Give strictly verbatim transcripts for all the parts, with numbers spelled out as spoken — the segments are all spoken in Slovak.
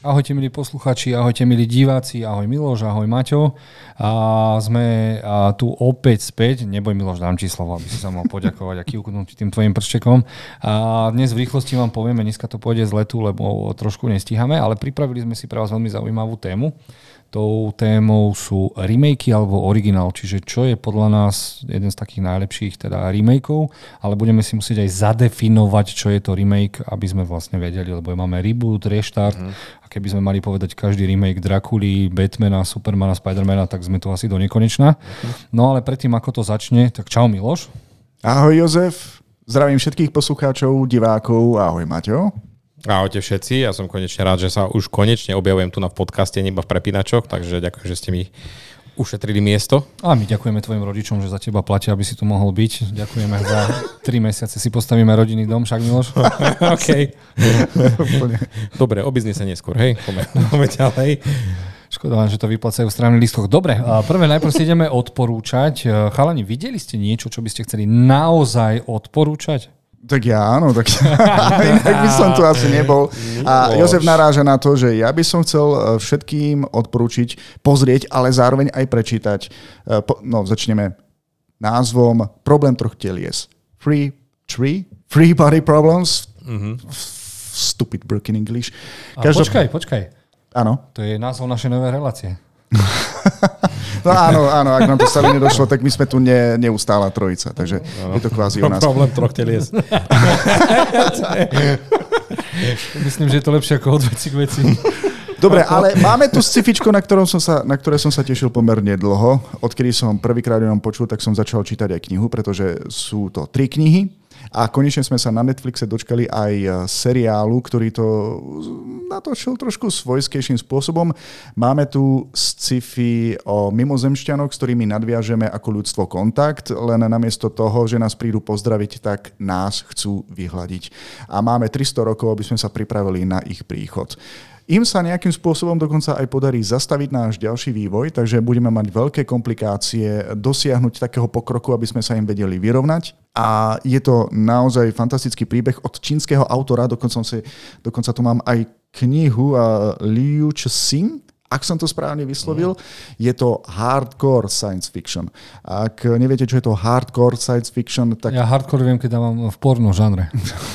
Ahojte milí posluchači, ahojte milí diváci, ahoj Miloš, ahoj Maťo. A sme a tu opäť späť, neboj Miloš, dám ti slovo, aby si sa mohol poďakovať a kývknúť tým tvojim prščekom. A dnes v rýchlosti vám povieme, dneska to pôjde z letu, lebo trošku nestíhame, ale pripravili sme si pre vás veľmi zaujímavú tému. Tou témou sú remakey alebo originál, čiže čo je podľa nás jeden z takých najlepších teda remakeov, ale budeme si musieť aj zadefinovať, čo je to remake, aby sme vlastne vedeli, lebo máme reboot, reštart mm. a keby sme mali povedať každý remake Draculy, Batmana, Supermana, Spidermana, tak sme tu asi do nekonečna. Mm. No ale predtým, ako to začne, tak čau Miloš. Ahoj Jozef, zdravím všetkých poslucháčov, divákov, ahoj Maťo. Ahojte všetci, ja som konečne rád, že sa už konečne objavujem tu na podcaste, neba v prepínačoch, takže ďakujem, že ste mi ušetrili miesto. A my ďakujeme tvojim rodičom, že za teba platia, aby si tu mohol byť. Ďakujeme za tri mesiace si postavíme rodinný dom, však Miloš? OK. Dobre, o biznise neskôr, hej? Poďme ďalej. Škoda, že to vyplacajú v strávnych lístkoch. Dobre, prvé najprv si ideme odporúčať. Chalani, videli ste niečo, čo by ste chceli naozaj odporúčať? Tak ja áno, tak inak by som tu asi nebol. A Jozef naráža na to, že ja by som chcel všetkým odporúčiť pozrieť, ale zároveň aj prečítať. No, začneme názvom Problém troch telies. Free tree? Free body problems? Mm-hmm. Stupid broken English. Každop... Počkaj, počkaj. Áno. To je názov našej novej relácie. No áno, áno, ak nám to stále nedošlo, tak my sme tu ne, neustála trojica, takže no, je to kvázi u nás. Problém troch telies. Myslím, že je to lepšie ako od veci k veci. Dobre, ale máme tu scifičko, na, ktorom som sa, na ktoré som sa tešil pomerne dlho. Odkedy som prvýkrát o ňom počul, tak som začal čítať aj knihu, pretože sú to tri knihy. A konečne sme sa na Netflixe dočkali aj seriálu, ktorý to natočil trošku svojskejším spôsobom. Máme tu sci-fi o mimozemšťanoch, s ktorými nadviažeme ako ľudstvo kontakt, len namiesto toho, že nás prídu pozdraviť, tak nás chcú vyhľadiť. A máme tristo rokov, aby sme sa pripravili na ich príchod. Im sa nejakým spôsobom dokonca aj podarí zastaviť náš ďalší vývoj, takže budeme mať veľké komplikácie dosiahnuť takého pokroku, aby sme sa im vedeli vyrovnať. A je to naozaj fantastický príbeh od čínskeho autora, dokonca, si, dokonca tu mám aj knihu uh, Liu Cixin, ak som to správne vyslovil, je to hardcore science fiction. Ak neviete, čo je to hardcore science fiction, tak... Ja hardcore viem, keď dávam v porno žánre.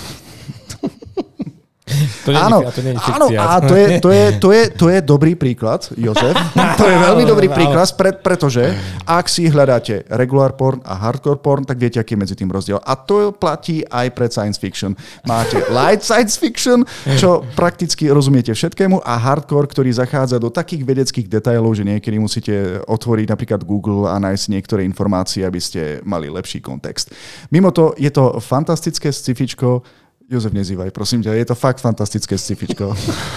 To nie áno, je, to nie je áno, a to je, to, je, to, je, to je dobrý príklad, Jozef. To je veľmi dobrý príklad, pre, pretože ak si hľadáte regular porn a hardcore porn, tak viete, aký je medzi tým rozdiel. A to platí aj pre science fiction. Máte light science fiction, čo prakticky rozumiete všetkému, a hardcore, ktorý zachádza do takých vedeckých detailov, že niekedy musíte otvoriť napríklad Google a nájsť niektoré informácie, aby ste mali lepší kontext. Mimo to je to fantastické scifičko. Jozef, nezývaj, prosím ťa, je to fakt fantastické scifičko. um,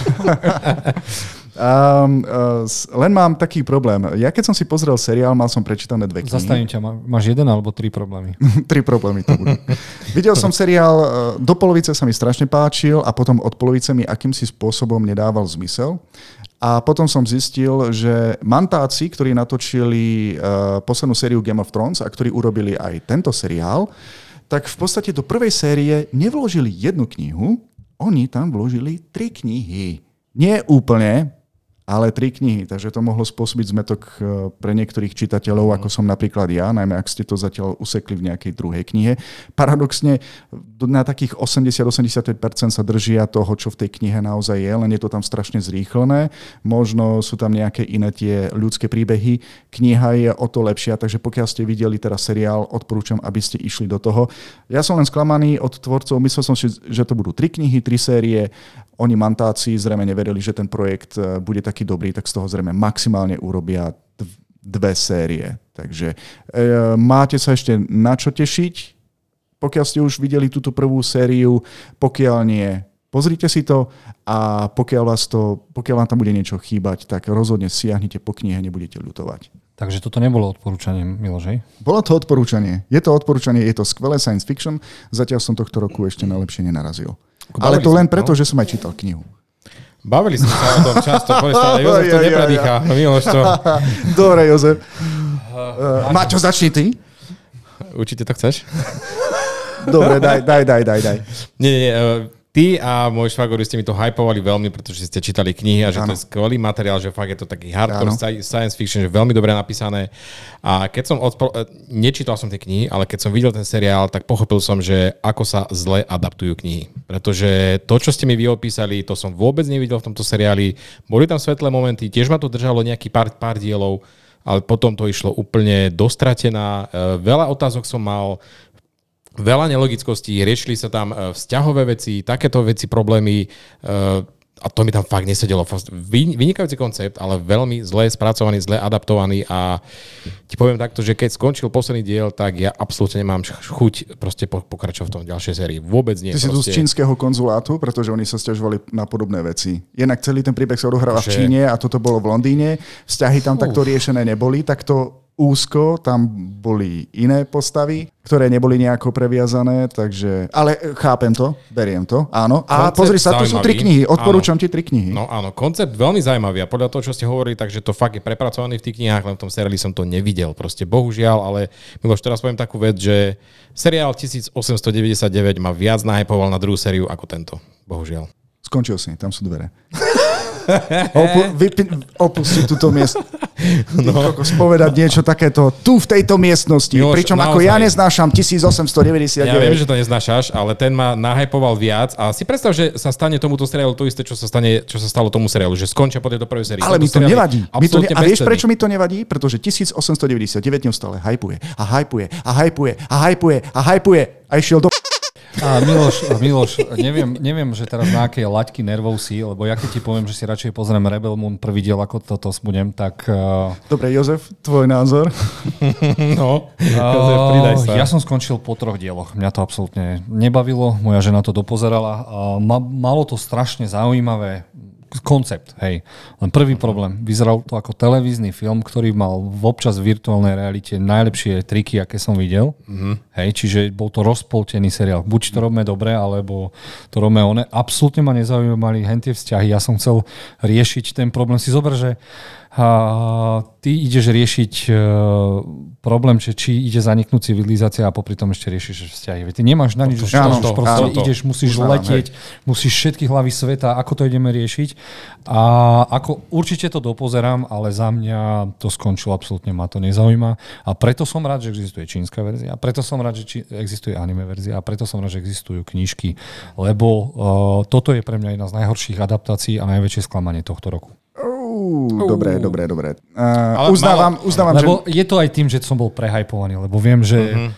uh, len mám taký problém. Ja keď som si pozrel seriál, mal som prečítané dve knihy. Zastavím ťa, máš jeden alebo tri problémy? Tri problémy to budú. Videl som seriál, do polovice sa mi strašne páčil a potom od polovice mi akýmsi spôsobom nedával zmysel. A potom som zistil, že mantáci, ktorí natočili uh, poslednú sériu Game of Thrones a ktorí urobili aj tento seriál, tak v podstate do prvej série nevložili jednu knihu, oni tam vložili tri knihy. Nie úplne, ale tri knihy, takže to mohlo spôsobiť zmätok pre niektorých čitateľov, ako som napríklad ja, najmä ak ste to zatiaľ usekli v nejakej druhej knihe. Paradoxne na takých osemdesiat až osemdesiatpäť percent sa držia toho, čo v tej knihe naozaj je, len je to tam strašne zrýchlené. Možno sú tam nejaké iné tie ľudské príbehy. Kniha je o to lepšia, takže pokiaľ ste videli teraz seriál, odporúčam, aby ste išli do toho. Ja som len sklamaný od tvorcov, myslel som si, že to budú tri knihy, tri série. Oni mantáci zrejme neverili, že ten projekt bude taký dobrý, tak z toho zrejme maximálne urobia dve série. Takže e, máte sa ešte na čo tešiť. Pokiaľ ste už videli túto prvú sériu, pokiaľ nie, pozrite si to, a pokiaľ, vás to, pokiaľ vám tam bude niečo chýbať, tak rozhodne siahnite po knihe, nebudete ľutovať. Takže toto nebolo odporúčanie, Miloš? Bolo to odporúčanie. Je to odporúčanie, je to skvelé science fiction. Zatiaľ som tohto roku ešte najlepšie nenarazil. Ale to len preto, že som aj čítal knihu. Bavili sme sa o tom často. Jozef to nepredýchá. Miloš to... Dobre, Jozef. Uh, Maťo, začni ty. Určite to chceš? Dobre, daj, daj, daj, daj. daj. Nie, nie, ty a môj švagor ste mi to hypovali veľmi, pretože ste čítali knihy a že ano. To je skvelý materiál, že fakt je to taký hardcore ano. Science fiction, že veľmi dobre napísané. A keď som odpo- nečítal som tie knihy, ale keď som videl ten seriál, tak pochopil som, že ako sa zle adaptujú knihy. Pretože to, čo ste mi vy opísali, to som vôbec nevidel v tomto seriáli. Boli tam svetlé momenty, tiež ma to držalo nejaký pár, pár dielov, ale potom to išlo úplne dostratená. Veľa otázok som mal, veľa nelogickostí, riešili sa tam vzťahové veci, takéto veci, problémy a to mi tam fakt nesedelo. Vynikajúci koncept, ale veľmi zle spracovaný, zle adaptovaný a ti poviem takto, že keď skončil posledný diel, tak ja absolútne nemám chuť proste pokračovať v tom ďalšej sérii. Vôbec nie. Ty si proste... tu z čínskeho konzulátu, pretože oni sa sťažovali na podobné veci. Jednak celý ten príbeh sa odohráva že... v Číne a toto bolo v Londýne. Vzťahy tam uh. takto riešené neboli, takto úzko, tam boli iné postavy, ktoré neboli nejako previazané, takže... Ale chápem to, beriem to, áno. A koncept pozri sa, to sú tri knihy, odporúčam áno. ti tri knihy. No áno, koncept veľmi zaujímavý a podľa toho, čo ste hovorili, takže to fakt je prepracovaný v tých knihách, len v tom seriáli som to nevidel. Proste bohužiaľ, ale Miloš, teraz poviem takú vec, že seriál tisícosemstodeväťdesiatdeväť ma viac nahypoval na druhú sériu ako tento. Bohužiaľ. Skončil si, tam sú dvere. Opu- vypi- opustiť túto miesto. No. Spovedať niečo takéto tu v tejto miestnosti. Miloš, pričom naozaj. Ako ja neznášam tisícosemstodeväťdesiatdeväť. Ja viem, že to neznášaš, ale ten ma nahypoval viac. A si predstav, že sa stane tomuto seriálu to isté, čo sa, stane, čo sa stalo tomu seriálu. Že skončia po tejto prvej sérii. Ale mi to nevadí. Mi to ne- a vieš, prečo mi to nevadí? Pretože tisícosemstodeväťdesiatdeväť neustále hypuje. A hypuje. A hypuje. A hypuje. A hypuje. A išiel do... A Miloš, Miloš neviem, neviem, že teraz na aké laťky nervov si, lebo ja keď ti poviem, že si radšej pozriem Rebel Moon prvý diel, ako toto budem, tak... Uh... Dobre, Jozef, tvoj názor? No, Jozef, pridaj sa. Ja som skončil po troch dieloch. Mňa to absolútne nebavilo, moja žena to dopozerala. Ma, malo to strašne zaujímavé koncept, hej. Len prvý problém. Vyzeral to ako televízny film, ktorý mal v občas v virtuálnej realite najlepšie triky, aké som videl. Mm-hmm. Hej, čiže bol to rozpoltený seriál. Buď to robíme dobre, alebo to robíme one. Absolútne ma nezaujímali hen tie vzťahy. Ja som chcel riešiť ten problém. Si zober, že a ty ideš riešiť uh, problém, že či ide zaniknúť civilizácia a popri tom ešte riešiš vzťahy. Ty nemáš na nič, že proste áno, ideš, musíš áno, letieť, hej. musíš všetky hlavy sveta, ako to ideme riešiť. A ako určite to dopozerám, ale za mňa to skončilo, absolútne ma to nezaujíma. A preto som rád, že existuje čínska verzia, a preto som rád, že či, existuje anime verzia, a preto som rád, že existujú knižky, lebo uh, toto je pre mňa jedna z najhorších adaptácií a najväčšie sklamanie tohto roku. Uh, dobre, dobre, dobre. Uh, uznávam, malo, uznávam, lebo že... je to aj tým, že som bol prehypovaný, lebo viem, že uh-huh.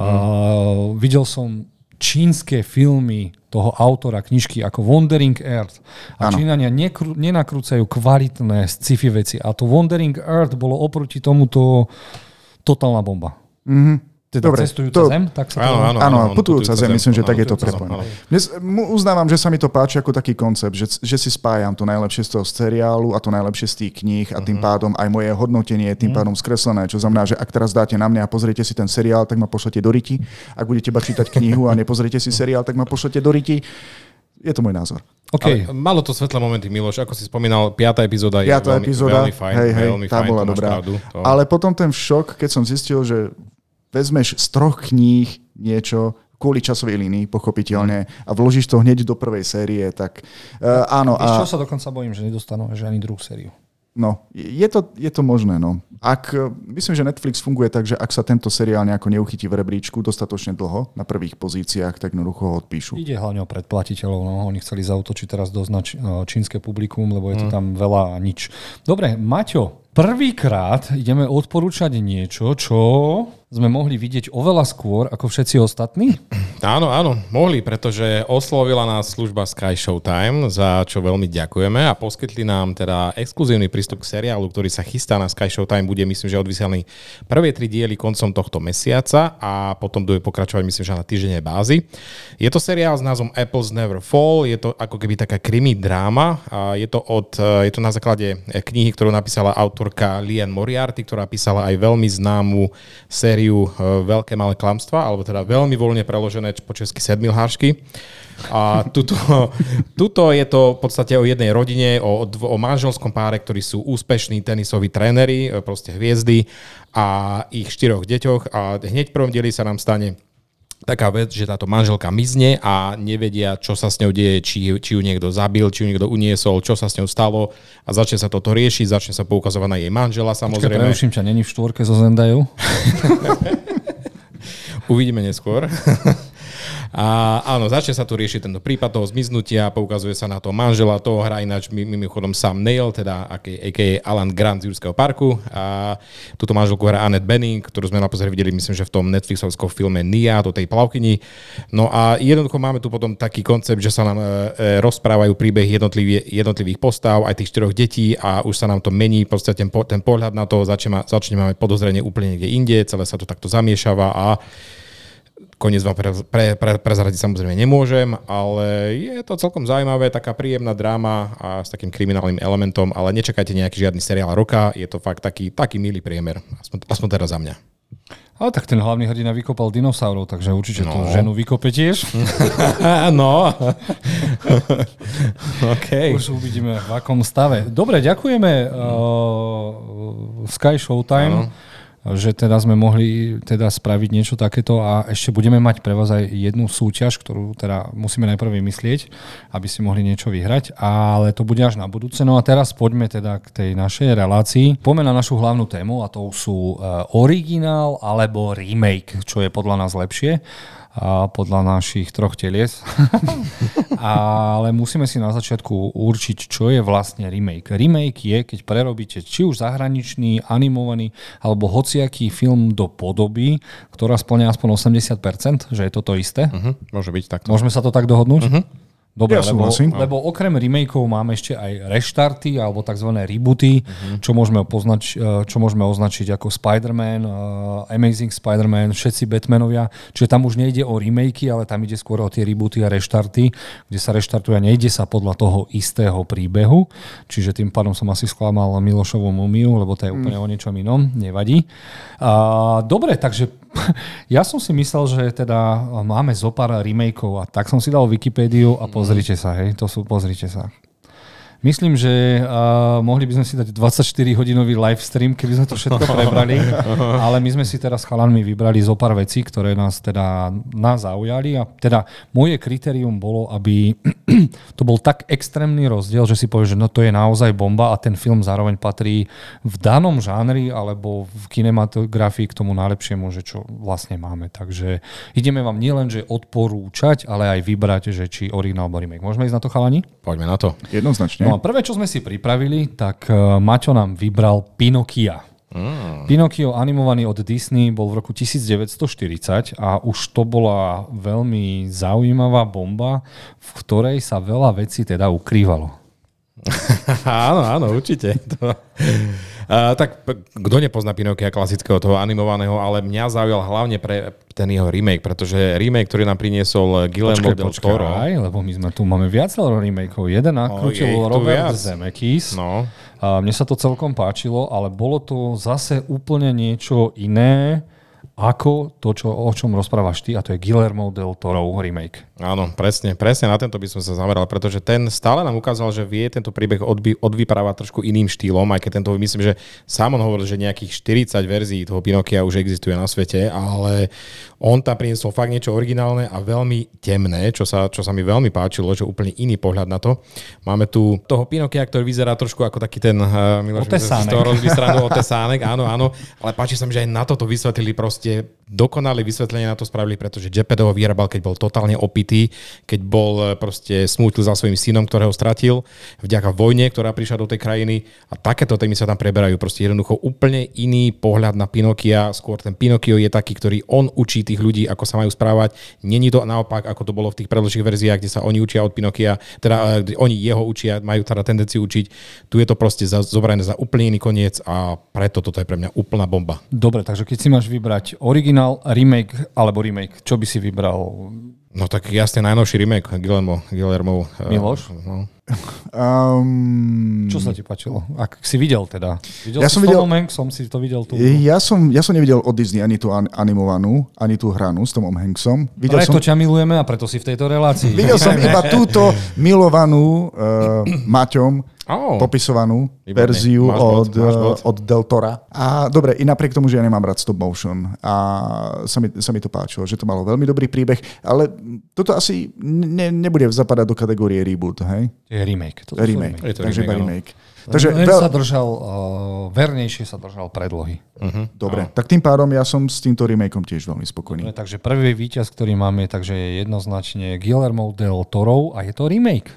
uh, videl som čínske filmy toho autora knižky ako Wandering Earth a ano. Číňania nekru, nenakrúcajú kvalitné sci-fi veci a to Wandering Earth bolo oproti tomuto totálna bomba. Mhm. Teda dobre, cestujúca to... zem? Tak sa áno, áno, áno, putujúca zem, myslím, že áno, tak je to prepojené. Uznávam, že sa mi to páči ako taký koncept, že, že si spájam to najlepšie z toho seriálu a to najlepšie z tých kníh a tým uh-huh. pádom aj moje hodnotenie je tým uh-huh. pádom skreslené, čo znamená, že ak teraz dáte na mňa a pozriete si ten seriál, tak ma pošlete do riti. Ak budete iba čítať knihu a nepozriete si seriál, tak ma pošlete do riti. Je to môj názor. Okay. Ale malo to svetlé momenty, Miloš, ako si spomínal, piata epizóda je veľmi, epizóda, veľmi fajn. hej, hej, veľmi tá fajn, bola dobrá. Pravdu, to... Ale potom ten šok, keď som zistil, že vezmeš z troch kníh niečo kvôli časovej línii, pochopiteľne, a vložíš to hneď do prvej série, tak uh, áno. Víš, čo sa dokonca bojím, že nedostanú že ani druhú sériu. No, je to, je to možné, no. Ak, myslím, že Netflix funguje tak, že ak sa tento seriál nejako neuchytí v rebríčku dostatočne dlho na prvých pozíciách, tak jednoducho ho odpíšu. Ide hlavne o predplatiteľov, no. Oni chceli zautočiť teraz dosť na čínske publikum, lebo je to tam veľa a nič. Dobre, Maťo, prvýkrát ideme odporúčať niečo, čo sme mohli vidieť oveľa skôr ako všetci ostatní? Áno, áno, mohli, pretože oslovila nás služba Sky Showtime, za čo veľmi ďakujeme a poskytli nám teda exkluzívny prístup k seriálu, ktorý sa chystá na Sky Showtime, bude myslím, že odvysielaný prvé tri diely koncom tohto mesiaca a potom bude pokračovať myslím, že na týždennej bázi. Je to seriál s názvom Apples Never Fall, je to ako keby taká krimi dráma a je to, od, je to na základe knihy, ktorú napísala autorka Liane Moriarty, ktorá písala aj veľmi známu sériu Veľké malé klamstvá, alebo teda veľmi voľne preložené po česky Sedmilhářky. A tuto, tuto je to v podstate o jednej rodine, o, o manželskom páre, ktorí sú úspešní tenisoví tréneri, proste hviezdy a ich štyroch deťoch a hneď v prvom dieli sa nám stane taká vec, že táto manželka mizne a nevedia, čo sa s ňou deje, či, či ju niekto zabil, či ju niekto uniesol, čo sa s ňou stalo a začne sa toto riešiť, začne sa poukazovať na jej manžela, samozrejme. Počkaj, preruším ťa, není v štvorke so Zendajou? Uvidíme neskôr. A áno, začne sa tu riešiť tento prípad toho zmiznutia, poukazuje sa na to manžela, toho hrá ináč mimochodom Sam Neill, teda á ká á. Alan Grant z Jurského parku. A túto manželku hrá Annette Bening, ktorú sme naposledy videli, myslím, že v tom Netflixovskom filme Nia, do tej plavkyni. No a jednoducho máme tu potom taký koncept, že sa nám e, rozprávajú príbeh jednotlivých, jednotlivých postav, aj tých štyroch detí a už sa nám to mení, v podstate ten, ten pohľad na to, začne, začne máme podozrenie úplne niekde inde, celé sa to takto zamiešava a koniec vám pre, pre, pre, prezradiť samozrejme nemôžem, ale je to celkom zaujímavé, taká príjemná dráma a s takým kriminálnym elementom, ale nečakajte nejaký žiadny seriál roka, je to fakt taký, taký milý priemer, aspoň, aspoň teraz za mňa. Ale tak ten hlavný hrdina vykopal dinosaurov, takže určite no. tú ženu vykope tiež. No. Okay. Už uvidíme v akom stave. Dobre, ďakujeme uh, Sky Showtime. Ano. Že teda sme mohli teda spraviť niečo takéto a ešte budeme mať pre vás aj jednu súťaž, ktorú teda musíme najprv vymyslieť, aby si mohli niečo vyhrať, ale to bude až na budúce. No a teraz poďme teda k tej našej relácii. Poďme na našu hlavnú tému a to sú uh, originál alebo remake, čo je podľa nás lepšie. A podľa našich troch telies. Ale musíme si na začiatku určiť, čo je vlastne remake. Remake je, keď prerobíte či už zahraničný, animovaný, alebo hociaký film do podoby, ktorá spĺňa aspoň osemdesiat percent, že je to to isté. Uh-huh, môže byť takto. Môžeme sa to tak dohodnúť? Uh-huh. Dobre, ja lebo, lebo okrem remakeov máme ešte aj reštarty alebo tzv. Rebooty, uh-huh. čo, môžeme poznač, čo môžeme označiť ako Spider-Man, uh, Amazing Spider-Man, všetci Batmanovia. Čiže tam už nejde o remakey, ale tam ide skôr o tie rebooty a reštarty, kde sa reštartuje a nejde sa podľa toho istého príbehu. Čiže tým pádom som asi sklamal Milošovú mumiu, lebo to je úplne mm. o niečom inom, nevadí. Uh, dobre, takže ja som si myslel, že teda máme zo pár remakeov a tak som si dal Wikipédiu a pozrite sa, hej, to sú, pozrite sa. Myslím, že uh, mohli by sme si dať dvadsaťštyri hodinový live stream, keby sme to všetko prebrali, ale my sme si teraz s chalanmi vybrali zo pár vecí, ktoré nás teda nás zaujali a teda moje kritérium bolo, aby to bol tak extrémny rozdiel, že si povieš, že no to je naozaj bomba a ten film zároveň patrí v danom žánri alebo v kinematografii k tomu najlepšiemu, že čo vlastne máme. Takže ideme vám nielen, že odporúčať, ale aj vybrať, že či originál alebo remake. Môžeme ísť na to, chalani? Poďme na to. Jednoznačne. No a prvé, čo sme si pripravili, tak uh, Maťo nám vybral Pinokia. Mm. Pinokio animovaný od Disney bol v roku devätnásťstoštyridsať a už to bola veľmi zaujímavá bomba, v ktorej sa veľa vecí teda ukrývalo. Áno, áno, určite. To... Uh, tak kto nepozná Pinokia klasického, toho animovaného, ale mňa zaujal hlavne pre ten jeho remake, pretože remake, ktorý nám priniesol Guillermo del Toro. Počkaj, lebo my sme tu máme viacero remakeov. Jeden nakrútil oh, Robert Zemeckis. No. Uh, mne sa to celkom páčilo, ale bolo to zase úplne niečo iné ako to, čo, o čom rozprávaš ty, a to je Guillermo del Toro remake. Áno, presne, presne na tento by som sa zameral, pretože ten stále nám ukázal, že vie tento príbeh odby, odvyprávať trošku iným štýlom, aj keď tento, myslím, že sám on hovoril, že nejakých štyridsať verzií toho Pinokia už existuje na svete, ale on tam priniesol fakt niečo originálne a veľmi temné, čo sa, čo sa mi veľmi páčilo, že úplne iný pohľad na to. Máme tu toho Pinokia, ktorý vyzerá trošku ako taký ten uh, Miloš, otesánek. Z toho rozvystranu otesánek, áno, áno, ale páči sa mi, že aj na toto vysvetlili proste dokonalé vysvetlenie na to spravili, pretože Geppetto ho vyrábal, keď bol totálne opitý, keď bol proste smútil za svojím synom, ktorého stratil vďaka vojne, ktorá prišla do tej krajiny a takéto témy sa tam preberajú. Proste jednoducho úplne iný pohľad na Pinokia. Skôr ten Pinokio je taký, ktorý on učí tých ľudí, ako sa majú správať. Není to naopak, ako to bolo v tých predložších verziách, kde sa oni učia od Pinokia, teda kde oni jeho učia, majú teda tendenciu učiť. Tu je to proste zobrané za úplne iný koniec a preto toto je pre mňa úplná bomba. Dobre, takže keď si máš vybrať originál, remake alebo remake, čo by si vybral? No tak jasne najnovší remake Guillermo. Guillermo Miloš? No. Um, Čo sa ti páčilo? Ak si videl teda? Videl ja si som s videl, Tomom Hanksom, si to videl tu? Ja som, ja som nevidel od Disney ani tú animovanú, ani tú hranú s Tomom Hanksom. Videl preto som, ťa milujeme a preto si v tejto relácii. Videl som iba túto milovanú uh, Maťom oh, popisovanú výborné. verziu Máš bod, od, máš bod. od Del Tora. A dobre, i napriek tomu, že ja nemám rád stop motion a sa mi, sa mi to páčilo, že to malo veľmi dobrý príbeh, ale toto asi ne, nebude zapadať do kategórie reboot, hej? Je remake. Toto Remake. remake. Je to Takže remake, remake. Takže Takže veľ... veľ... sa držal, uh, vernejšie sa držal predlohy. Uh-huh. Dobre, no. Tak tým pádom ja som s týmto remakeom tiež veľmi spokojný. Dobre, takže prvý víťaz, ktorý máme, takže je jednoznačne Guillermo del Toro a je to remake.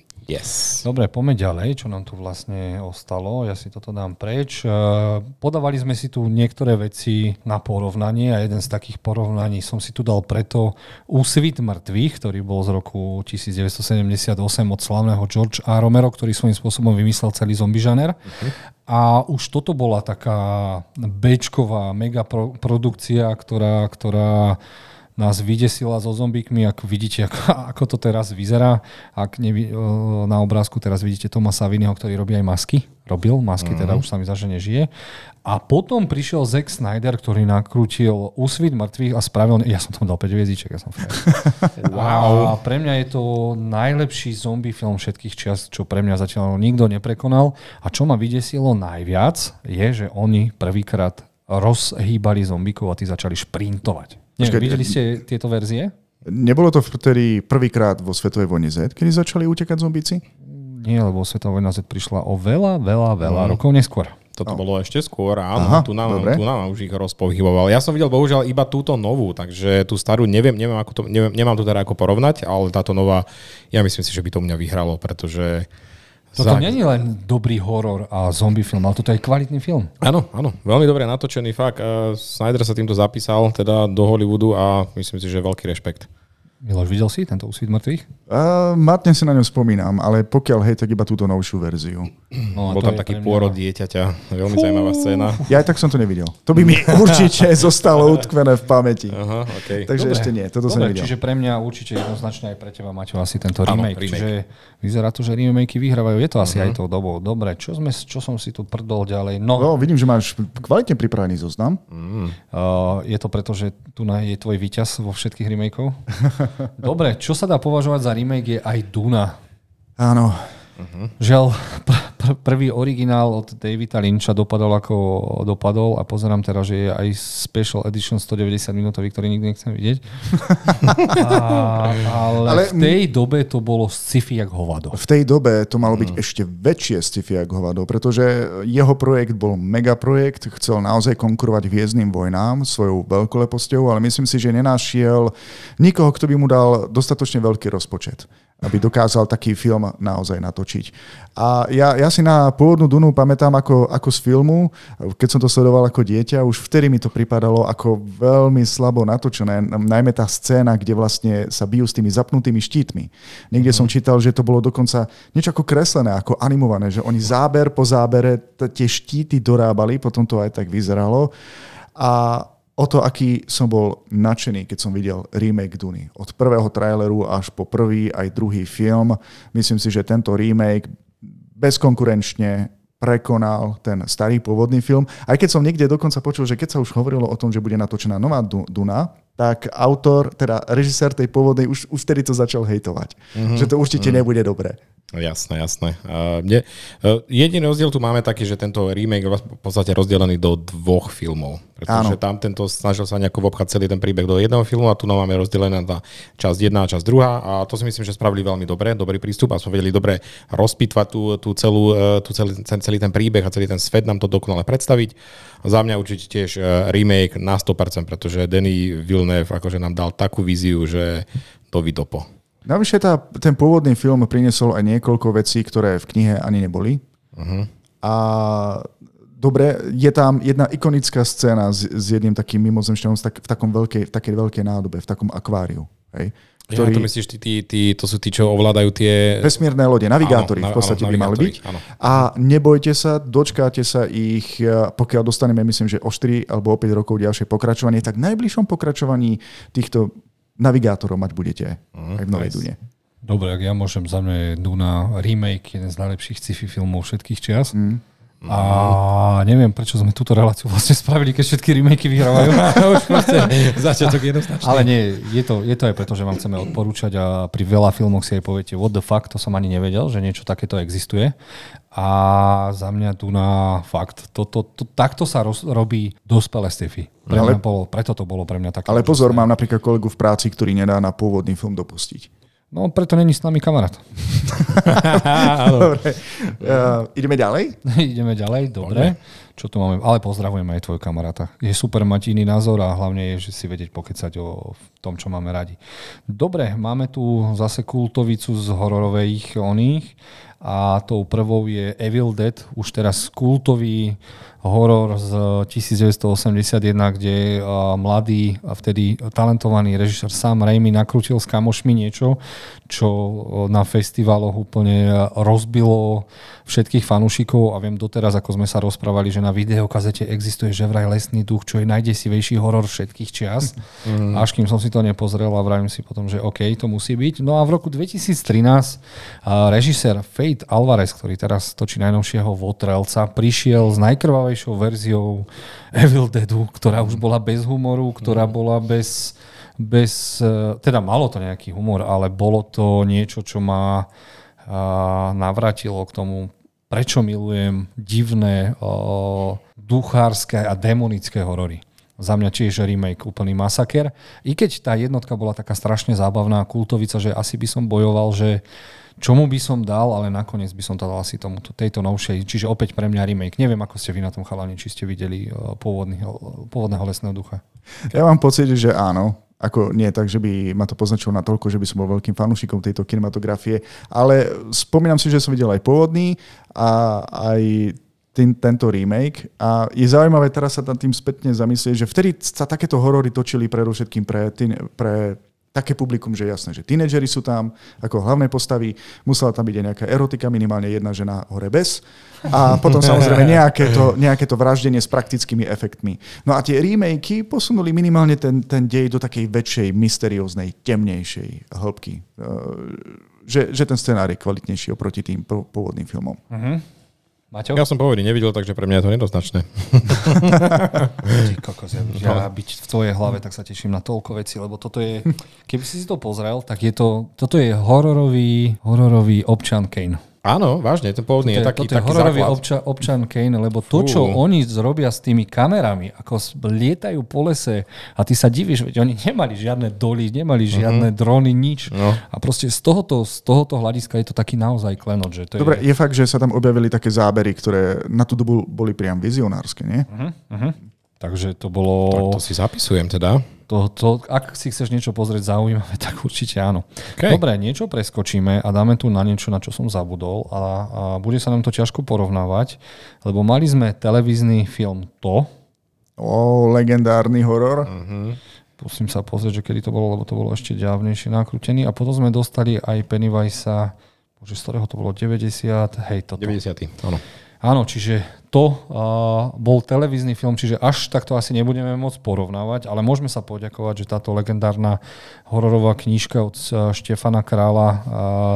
Yes. Dobre, poďme ďalej, čo nám tu vlastne ostalo. Ja si toto dám preč. Podávali sme si tu niektoré veci na porovnanie a jeden z takých porovnaní som si tu dal preto Úsvit mŕtvych, ktorý bol z roku devätnásťsedemdesiatosem od slávneho George A. Romero, ktorý svojím spôsobom vymyslel celý zombie žáner. Uh-huh. A už toto bola taká béčková megaprodukcia, ktorá, ktorá nás vydesila so zombíkmi, ako vidíte, ako, ako to teraz vyzerá. Ak nevi, na obrázku teraz vidíte Toma Saviniho, ktorý robí aj masky. Robil masky, mm-hmm. teda už sa mi zdá, že nežije. A potom prišiel Zack Snyder, ktorý nakrútil Úsvit mŕtvych a spravil... Ja som tomu dal päť hviezdiček, ja som frajer. Wow. A pre mňa je to najlepší zombie film všetkých čias, čo pre mňa zatiaľ nikto neprekonal. A čo ma vydesilo najviac, je, že oni prvýkrát rozhýbali zombíkov a tí začali šprintovať. Neviem, videli ste tieto verzie? Nebolo to vtedy prvýkrát vo Svetovej vojne Z, kedy začali utekať zombíci? Nie, lebo Svetová vojna Z prišla o veľa, veľa, veľa mm. rokov neskôr. Toto no. bolo ešte skôr, áno. Aha, tu, nám, tu nám už ich rozpohyboval. Ja som videl bohužiaľ iba túto novú, takže tú starú neviem, neviem ako to, neviem, nemám to teda ako porovnať, ale táto nová, ja myslím si, že by to mňa vyhralo, pretože... Toto nie je len dobrý horor a zombie film, ale toto je kvalitný film. Áno, áno, veľmi dobre natočený, fakt. Uh, Snyder sa týmto zapísal teda do Hollywoodu a myslím si, že veľký rešpekt. Miloš, videl si tento Úsvit mŕtvych? Uh, matne si na ňom spomínam, ale pokiaľ hej, tak iba túto novšiu verziu. No, Bol tam taký mňa... pôrod dieťaťa, veľmi Fú. zaujímavá scéna. Ja aj tak som to nevidel. To by mi určite zostalo utkvené v pamäti. Aha, okay. Takže dobre. Ešte nie, toto dobre, som nevidel. Čiže pre mňa určite jednoznačne aj pre teba, Maťo, asi tento remake. Áno, remake. Čiže vyzerá to, že remakey vyhrávajú. Je to asi uh-huh. aj tou dobou. Dobre, čo, sme, čo som si tu prdol ďalej? No, no vidím, že máš kvalitne pripravený zoznam. Mm. Uh, je to preto, že tu je tvoj víťaz vo všetkých remakeov? Dobre, čo sa dá považovať za remake je aj Duna. Áno. Uh-huh. Žiaľ, pr- pr- prvý originál od Davida Lyncha dopadol ako dopadol a pozerám teraz, že je aj Special Edition stodeväťdesiat minútový, ktorý nikdy nechcem vidieť. a, ale, ale v tej dobe to bolo sci-fi jak hovado. V tej dobe to malo byť uh-huh. ešte väčšie sci-fi jak hovado, pretože jeho projekt bol megaprojekt, chcel naozaj konkurovať Hviezdnym vojnám svojou veľkoleposťou, ale myslím si, že nenašiel nikoho, kto by mu dal dostatočne veľký rozpočet, aby dokázal taký film naozaj natočiť. A ja, ja si na pôvodnú Dunu pamätám ako, ako z filmu, keď som to sledoval ako dieťa, už vtedy mi to pripadalo ako veľmi slabo natočené, najmä tá scéna, kde vlastne sa bijú s tými zapnutými štítmi. Niekde mm. som čítal, že to bolo dokonca niečo ako kreslené, ako animované, že oni záber po zábere t- tie štíty dorábali, potom to aj tak vyzeralo. A o to, aký som bol nadšený, keď som videl remake Duny. Od prvého traileru až po prvý aj druhý film. Myslím si, že tento remake bezkonkurenčne prekonal ten starý pôvodný film. Aj keď som niekde dokonca počul, že keď sa už hovorilo o tom, že bude natočená nová Duna, tak autor, teda režisér tej pôvodnej už, už vtedy to začal hejtovať. Mm-hmm. Že to určite mm-hmm. nebude dobré. Jasné, jasné. Uh, ne, uh, jediný rozdiel tu máme taký, že tento remake je v podstate rozdelený do dvoch filmov. Pretože Áno. tam tento snažil sa nejako obchať celý ten príbeh do jedného filmu a tu nám máme rozdelené na časť jedna a časť druhá. A to si myslím, že spravili veľmi dobre, dobrý prístup a sme vedeli dobre rozpitvať tú, tú celú, tú celý, celý ten príbeh a celý ten svet nám to dokonale predstaviť. Za mňa určite tiež remake na sto percent, pretože Denis Villeneuve akože nám dal takú víziu, že to vydopo. Navyše tá, ten pôvodný film priniesol aj niekoľko vecí, ktoré v knihe ani neboli. Uh-huh. A dobre, je tam jedna ikonická scéna s, s jedným takým mimozemšťanom tak, v, takom veľkej, v takej veľkej nádobe, v takom akváriu. Hej, ktorý... Ja, to myslíš, tí, tí, tí, to sú tí, čo ovládajú tie... Vesmírne lode, navigátori áno, v podstate áno, by mali byť. Áno. A nebojte sa, dočkáte sa ich, pokiaľ dostaneme, myslím, že o štyri alebo o päť rokov ďalšie pokračovanie, tak v najbližšom pokračovaní týchto navigátorov mať budete uh-huh, aj v Novej Dune. Dobre, ak ja môžem, za mňa je Duna remake, jeden z najlepších sci-fi filmov všetkých čias. Mm. A neviem, prečo sme túto reláciu vlastne spravili, keď všetky remakey vyhrávajú. Začiatok jednoznačný. Ale nie, je to, je to aj preto, že vám chceme odporúčať a pri veľa filmoch si aj poviete what the fuck, to som ani nevedel, že niečo takéto existuje. A za mňa Duna fakt, to, to, to, takto sa roz, robí dospelé sci-fi. Pre ale, bolo, preto to bolo pre mňa také. Ale pozor, mám napríklad kolegu v práci, ktorý nedá na pôvodný film dopustiť. No, preto není s nami kamarát. Dobre. Uh, ideme ďalej? ideme ďalej, dobre. Čo tu máme? Ale pozdravujeme aj tvojho kamaráta. Je super mať iný názor a hlavne je, že si vedieť pokecať o tom, čo máme radi. Dobre, máme tu zase kultovicu z hororových oných a tou prvou je Evil Dead, už teraz kultový horor z devätnásťstoosemdesiatjeden, kde mladý a vtedy talentovaný režisér Sam Raimi nakrútil s kamošmi niečo, čo na festivaloch úplne rozbilo všetkých fanúšikov a viem doteraz, ako sme sa rozprávali, že na videokazete existuje že vraj Lesný duch, čo je najdesivejší horor všetkých čias. Mm. Až kým som si to nepozrel a vravím si potom, že OK, to musí byť. No a v roku dvetisíctrinásť režisér Fate Alvarez, ktorý teraz točí najnovšieho Votrelca, prišiel s najkrvavejšou verziou Evil Deadu, ktorá už bola bez humoru, ktorá bola bez, bez... Teda malo to nejaký humor, ale bolo to niečo, čo ma navrátilo k tomu, prečo milujem divné duchárske a demonické horory. Za mňa tiež remake úplný masaker. I keď tá jednotka bola taká strašne zábavná kultovica, že asi by som bojoval, že čomu by som dal, ale nakoniec by som to dal asi tomuto, tejto novšej. Čiže opäť pre mňa remake. Neviem, ako ste vy na tom chalani, či ste videli pôvodný, pôvodného Lesného ducha. Ja mám pocit, že áno. Ako nie tak, že by ma to poznačilo natoľko, že by som bol veľkým fanúšikom tejto kinematografie, ale spomínam si, že som videl aj pôvodný a aj ten, tento remake a je zaujímavé teraz sa tam tým spätne zamyslieť, že vtedy sa takéto horory točili predovšetkým pre, pre také publikum, že jasné, že tínedžeri sú tam ako hlavné postavy, musela tam byť aj nejaká erotika, minimálne jedna žena hore bez a potom samozrejme nejaké to, nejaké to vraždenie s praktickými efektmi. No a tie remakey posunuli minimálne ten, ten dej do takej väčšej, mysterióznej, temnejšej hĺbky. Že, že ten scenár je kvalitnejší oproti tým pôvodným filmom. Uh-huh. Maťo? Ja som pôvodne nevidel, takže pre mňa je to nedoznačné. Kokos, ja byť v tvojej hlave, tak sa teším na toľko vecí, lebo toto je, keby si si to pozrel, tak je to, toto je hororový, hororový občan Kane. Áno, vážne, ten pôvodný je, je taký, toto je taký hororový základ. obča, občan Kane, lebo to, čo Fú. oni zrobia s tými kamerami, ako lietajú po lese a ty sa divíš, veď oni nemali žiadne doly, nemali žiadne uh-huh. drony, nič. No. A proste z tohoto, z tohoto hľadiska je to taký naozaj klenot. Že to Dobre, je... je fakt, že sa tam objavili také zábery, ktoré na tú dobu boli priam vizionárske, nie? Uh-huh. Uh-huh. Takže to bolo... Tak to si zapisujem teda. To, to, ak si chceš niečo pozrieť zaujímavé, tak určite áno. Okay. Dobre, niečo preskočíme a dáme tu na niečo, na čo som zabudol a, a bude sa nám to ťažko porovnávať, lebo mali sme televízny film To. Ó, legendárny horor. Uh-huh. Musím sa pozrieť, že kedy to bolo, lebo to bolo ešte dávnejšie nakrútený a potom sme dostali aj Pennywise, bože, z ktorého to bolo deväťdesiat, hej, toto. deväťdesiaty, áno. Áno, čiže to uh, bol televízny film, čiže až takto asi nebudeme môcť porovnávať, ale môžeme sa poďakovať, že táto legendárna hororová knižka od uh, Štefana Krála uh,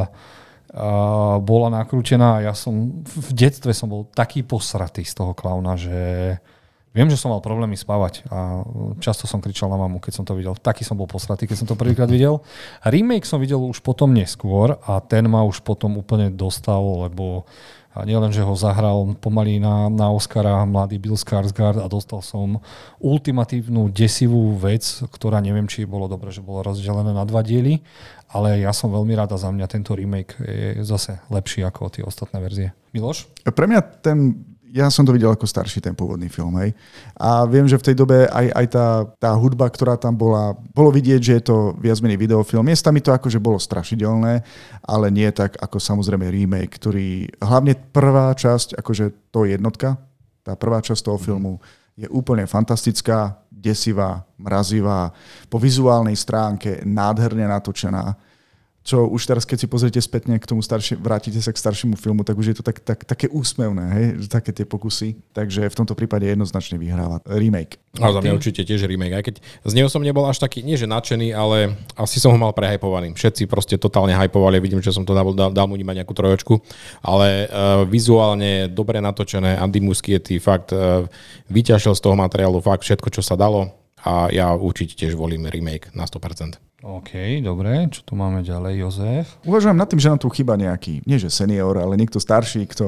uh, bola nakrútená a ja som v detstve som bol taký posratý z toho klauna, že viem, že som mal problémy spávať a často som kričal na mamu, keď som to videl. Taký som bol posratý, keď som to prvýkrát videl. Remake som videl už potom neskôr a ten ma už potom úplne dostal, lebo a nielen, že ho zahral pomaly na, na Oscara mladý Bill Skarsgård a dostal som ultimatívnu desivú vec, ktorá neviem, či bolo dobre, že bolo rozdelené na dva diely, ale ja som veľmi rád a za mňa tento remake je zase lepší ako tie ostatné verzie. Miloš? Pre mňa ten... Ja som to videl ako starší, ten pôvodný film, hej. A viem, že v tej dobe aj, aj tá, tá hudba, ktorá tam bola, bolo vidieť, že je to viac menej videofilm. Miestami to akože bolo strašidelné, ale nie tak ako samozrejme remake, ktorý, hlavne prvá časť, akože to jednotka, tá prvá časť toho filmu je úplne fantastická, desivá, mrazivá, po vizuálnej stránke nádherne natočená. čo už teraz, keď si pozriete spätne k tomu staršie, vrátite sa k staršiemu filmu, tak už je to tak, tak, také úsmevné, hej? Také tie pokusy. Takže v tomto prípade jednoznačne vyhráva remake. A za mňa určite tiež remake, aj keď z neho som nebol až taký, nie že nadšený, ale asi som ho mal prehypovaný. Všetci proste totálne hypovali, vidím, že som to dal, dal, dal mu iba nejakú trojočku, ale uh, vizuálne dobre natočené, Andy Muschietti fakt uh, vyťažil z toho materiálu fakt všetko, čo sa dalo a ja určite tiež volím remake na sto percent. OK, dobre. Čo tu máme ďalej, Jozef? Uvažujem nad tým, že nám tu chýba nejaký, nie že senior, ale niekto starší, kto,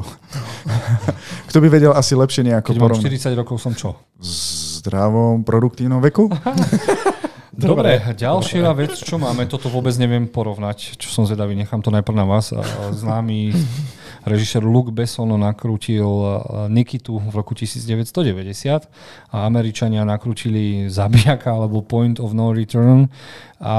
kto by vedel asi lepšie nejako porovnať. Keď mám štyridsať rokov, som čo? V zdravom, produktívnom veku? Dobre, ďalšia vec, čo máme, toto vôbec neviem porovnať, čo som zvedavý, nechám to najprv na vás. Známy režisér Luc Besson nakrútil Nikitu v roku devätnásťstodeväťdesiat a Američania nakrútili Zabijaka alebo Point of No Return a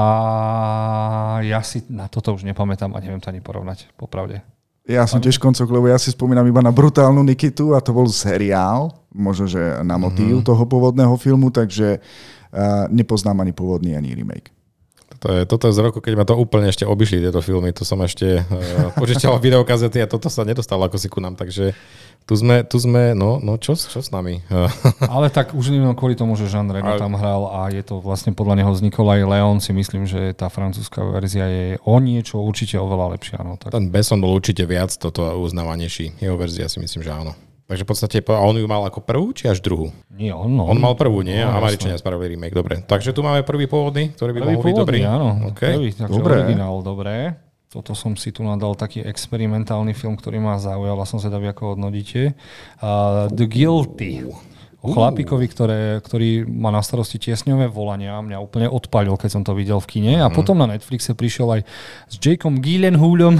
ja si na toto už nepamätám a neviem to ani porovnať, popravde. Ja som tiež koncok, lebo ja si spomínam iba na brutálnu Nikitu a to bol seriál, možno, že na motív mm-hmm. toho pôvodného filmu, takže uh, nepoznám ani pôvodný, ani remake. Toto je, toto je z roku, keď ma to úplne ešte obišli, tieto filmy. To som ešte uh, požičal videokazety a toto sa nedostalo ako si ku nám, takže tu sme, tu sme no, no čo, čo s nami? Ale tak už neviem kvôli tomu, že Jean Reno Ale... tam hral a je to vlastne podľa neho z Nikolaj Leon, si myslím, že tá francúzska verzia je o niečo určite oveľa lepšia. No, tak... Ten Besson bol určite viac toto uznávanejší. Jeho verzia si myslím, že áno. Takže v podstate, a on ju mal ako prvú, či až druhú? Nie, on, no. On mal prvú, nie? No, Američania spravili remake, dobre. Takže tu máme prvý pôvodný, ktorý by prvý mohol byť dobrý. Áno, okay. Prvý, takže dobre. Originál, dobre. Toto som si tu nadal taký experimentálny film, ktorý ma zaujal a som zvedavý, ako hodnotíte. Uh, The Guilty. O chlapíkovi, ktoré, ktorý má na starosti tiesňové volania. Mňa úplne odpalil, keď som to videl v kine. A mm. potom na Netflixe prišiel aj s Jakeom Gyllenhaalom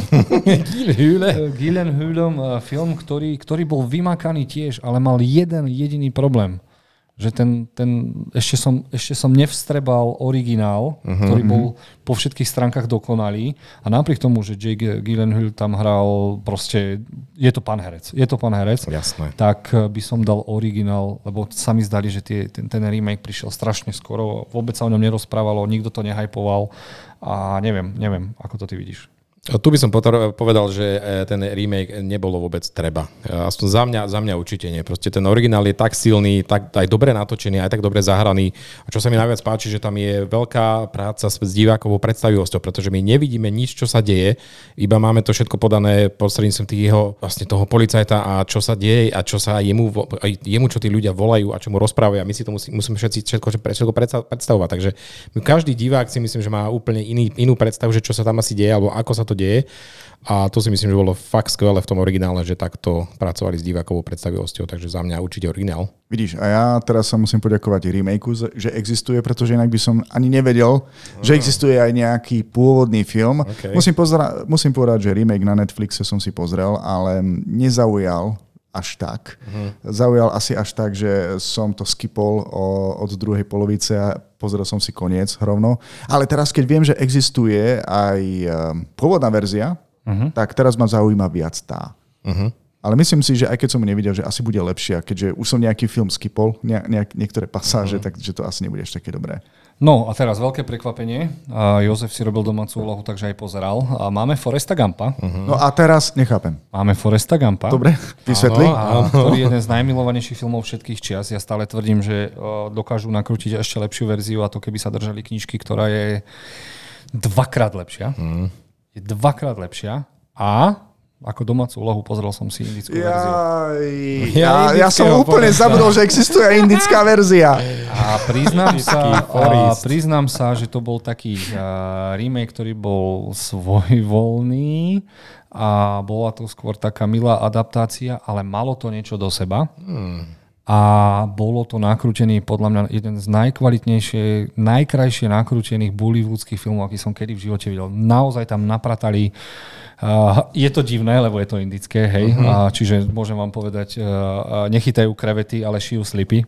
Gyllenhaalom film, ktorý, ktorý bol vymakaný tiež, ale mal jeden jediný problém. Že ten, ten ešte, som, ešte som nevstrebal originál, uh-huh. ktorý bol po všetkých stránkach dokonalý a napriek tomu, že Jake Gyllenhaal tam hral proste, je to pán herec, je to pán herec, Jasné. tak by som dal originál, lebo sa mi zdali, že tie, ten, ten remake prišiel strašne skoro, vôbec sa o ňom nerozprávalo, nikto to nehypoval a neviem, neviem, ako to ty vidíš. Tu by som povedal, že ten remake nebolo vôbec treba. Aspoň za mňa, za mňa určite nie. Proste ten originál je tak silný, tak aj dobre natočený, aj tak dobre zahraný. A čo sa mi najviac páči, že tam je veľká práca s divákovou predstavivosťou, pretože my nevidíme nič, čo sa deje, iba máme to všetko podané prostredníctvom tých jeho, vlastne toho policajta a čo sa deje a čo sa jemu, jemu čo tí ľudia volajú a čo mu rozprávajú. A my si to musí, musíme všetci všetko, všetko predstavovať. Takže každý divák si myslím, že má úplne iný, inú predstavu, že čo sa tam asi deje alebo ako sa to deje. A to si myslím, že bolo fakt skvelé v tom originále, že takto pracovali s divákovou predstavivosťou, takže za mňa určite originál. Vidíš, a ja teraz sa musím poďakovať remakeu, že existuje, pretože inak by som ani nevedel, uh-huh. že existuje aj nejaký pôvodný film. Okay. Musím, pozera- musím povedať, že remake na Netflixe som si pozrel, ale nezaujal až tak. Uh-huh. Zaujal asi až tak, že som to skipol o, od druhej polovice a pozrel som si koniec rovno. Ale teraz, keď viem, že existuje aj pôvodná verzia, uh-huh. tak teraz ma zaujíma viac tá. Uh-huh. Ale myslím si, že aj keď som ju nevidel, že asi bude lepšia, keďže už som nejaký film skipol, ne, ne, niektoré pasáže, uh-huh. takže to asi nebude až také dobré. No a teraz veľké prekvapenie. A Jozef si robil domácu úlohu, takže aj pozeral. A máme Foresta Gumpa. Uh-huh. No a teraz nechápem. Máme Foresta Gumpa. Dobre, vysvetli. Áno, áno. Ktorý je jeden z najmilovanejších filmov všetkých čias. Ja stále tvrdím, že dokážu nakrútiť ešte lepšiu verziu a to keby sa držali knižky, ktorá je dvakrát lepšia. Uh-huh. Je dvakrát lepšia a ako domácu úlohu pozrel som si indickú ja, verziu. Ja, ja som úplne zabudol, že existuje indická verzia. A priznám sa, a priznám sa, že to bol taký uh, remake, ktorý bol svojvoľný a bola to skôr taká milá adaptácia, ale malo to niečo do seba. Hmm. A bolo to nakrútený podľa mňa jeden z najkvalitnejšie, najkrajšie nakrútených bollywoodských filmov, aký som kedy v živote videl. Naozaj tam napratali. Uh, je to divné, lebo je to indické, hej. Uh-huh. Uh, čiže môžem vám povedať, uh, nechytajú krevety, ale šijú slipy.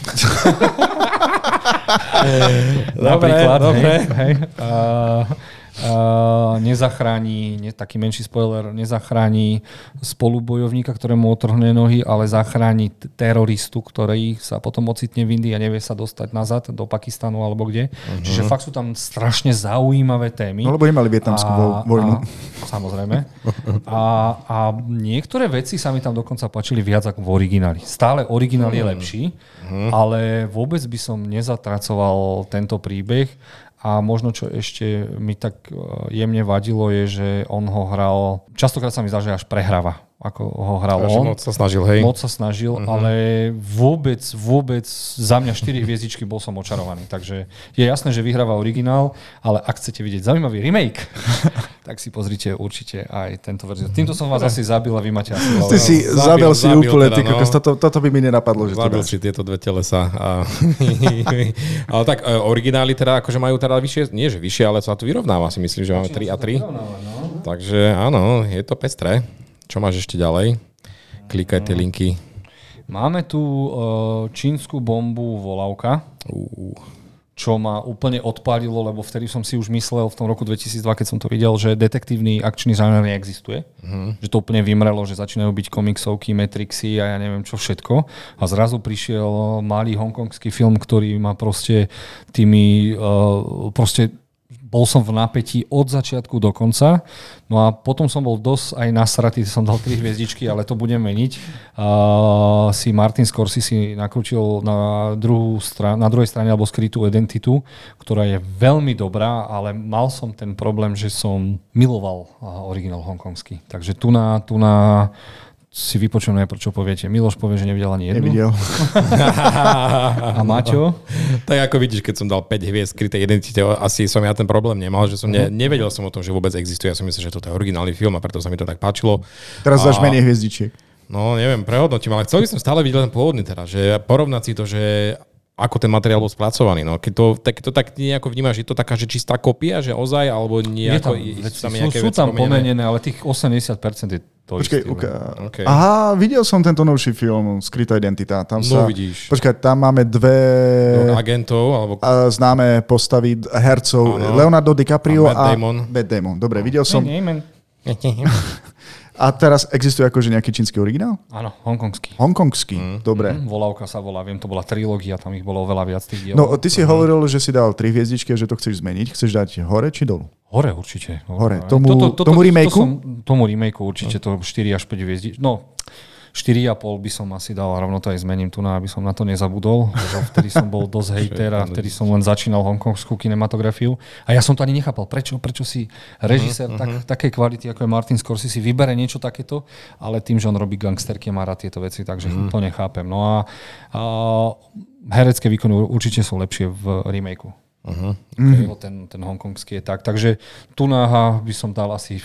Napríklad, dobre, hej. hej. Uh, uh, nezachráni, ne, taký menší spoiler, nezachráni spolubojovníka, ktorému otrhne nohy, ale zachráni t- teroristu, ktorý sa potom ocitne v Indii a nevie sa dostať nazad do Pakistanu alebo kde. Uh-huh. Čiže fakt sú tam strašne zaujímavé témy. No lebo nemali vietnamskú a, vojnu. A, samozrejme. A, a niektoré veci sa mi tam dokonca páčili viac ako v origináli. Stále originál je lepší, uh-huh. ale vôbec by som nezatracoval tento príbeh. A možno, čo ešte mi tak jemne vadilo, je, že on ho hral, častokrát sa mi zdá, že až prehráva, ako ho hral Takže on. Moc sa snažil, hej. Moc sa snažil, uh-huh. ale vôbec, vôbec za mňa štyri hviezdičky bol som očarovaný. Takže je jasné, že vyhráva originál, ale ak chcete vidieť zaujímavý remake, tak si pozrite určite aj tento verziu. Týmto som vás asi zabil a vy máte asi... Ty si zabil, zabil si zabil úplne, teda, ty kokos, no. toto, toto by mi nenapadlo. Že zabil si tieto dve telesa. A... ale tak originály teda akože majú teda vyššie, nie že vyššie, ale sa tu vyrovnáva, si myslím, že máme tri a tri. No. Takže áno, je to pestré. Čo máš ešte ďalej? Klikaj tie linky. Máme tu uh, čínsku bombu Volávka, uh. čo ma úplne odpálilo, lebo vtedy som si už myslel v tom roku dvetisícdva, keď som to videl, že detektívny akčný žáner neexistuje. Uh. Že to úplne vymrelo, že začínajú byť komiksovky, Matrixy a ja neviem čo všetko. A zrazu prišiel malý hongkongský film, ktorý ma proste tými... Uh, proste bol som v napätí od začiatku do konca. No a potom som bol dosť aj nasratý, som dal tri hviezdičky, ale to budem meniť. Uh, si Martin Scorsese nakrútil na, druhú stran- na druhej strane alebo skrytú identitu, ktorá je veľmi dobrá, ale mal som ten problém, že som miloval uh, originál hongkongský. Takže tu na... Tu na si vypočujem najprv, čo poviete. Miloš povie, že nevidel ani jednu. Nevidel. A Maťo? Tak ako vidíš, keď som dal päť hviezd skrytej identite, asi som ja ten problém nemal, že som ne, nevedel som o tom, že vôbec existuje. Ja som myslel, že toto je originálny film a preto sa mi to tak páčilo. Teraz dáš a... menej hviezdičiek. No neviem, prehodnotím, ale chcel by som stále vidieť ten pôvodný teraz, že porovnať si to, že ako ten materiál bol spracovaný. No, keď to, tak, to tak nejako vnímaš, je to taká, že čistá kopia, že ozaj, alebo nejako... Je tam, je, sú, sú tam pomenené, ale tých osemdesiat percent je to Počkej, isté. uka... okay. Aha, videl som tento novší film, Skrytá identita. Tam sa... No vidíš. Počkaj, tam máme dve... No, agentov, alebo... A známe postavy hercov. Ano. Leonardo DiCaprio a... Matt Damon. Matt Damon. Dobre, videl som... Nie, nie, nie. A teraz existuje akože nejaký čínsky originál? Áno, hongkongský. Hongkongský, mm. dobre. Mm, Volávka sa volá, viem, to bola trilógia, tam ich bolo veľa viac tých dielov. No, ty si uh-huh. hovoril, že si dal tri hviezdičky a že to chceš zmeniť. Chceš dať hore či dolu? Hore určite. Hore. Tomu, toto, toto, tomu remakeu? To som, tomu remakeu určite to štyri až päť hviezdičky. No, štyri a pol by som asi dal a rovno to aj zmením tu, aby som na to nezabudol. Vtedy som bol dosť hejter a vtedy som len začínal hongkongskú kinematografiu. A ja som to ani nechápal, prečo, prečo si režisér uh-huh. tak, takej kvality, ako je Martin Scorsese, vybere niečo takéto, ale tým, že on robí gangsterky, má rád tieto veci, takže uh-huh. to nechápem. No a, a herecké výkony určite sú lepšie v remakeu. Uh-huh. Okay. Ten, ten hongkongský je tak. Takže tu náha by som dal asi...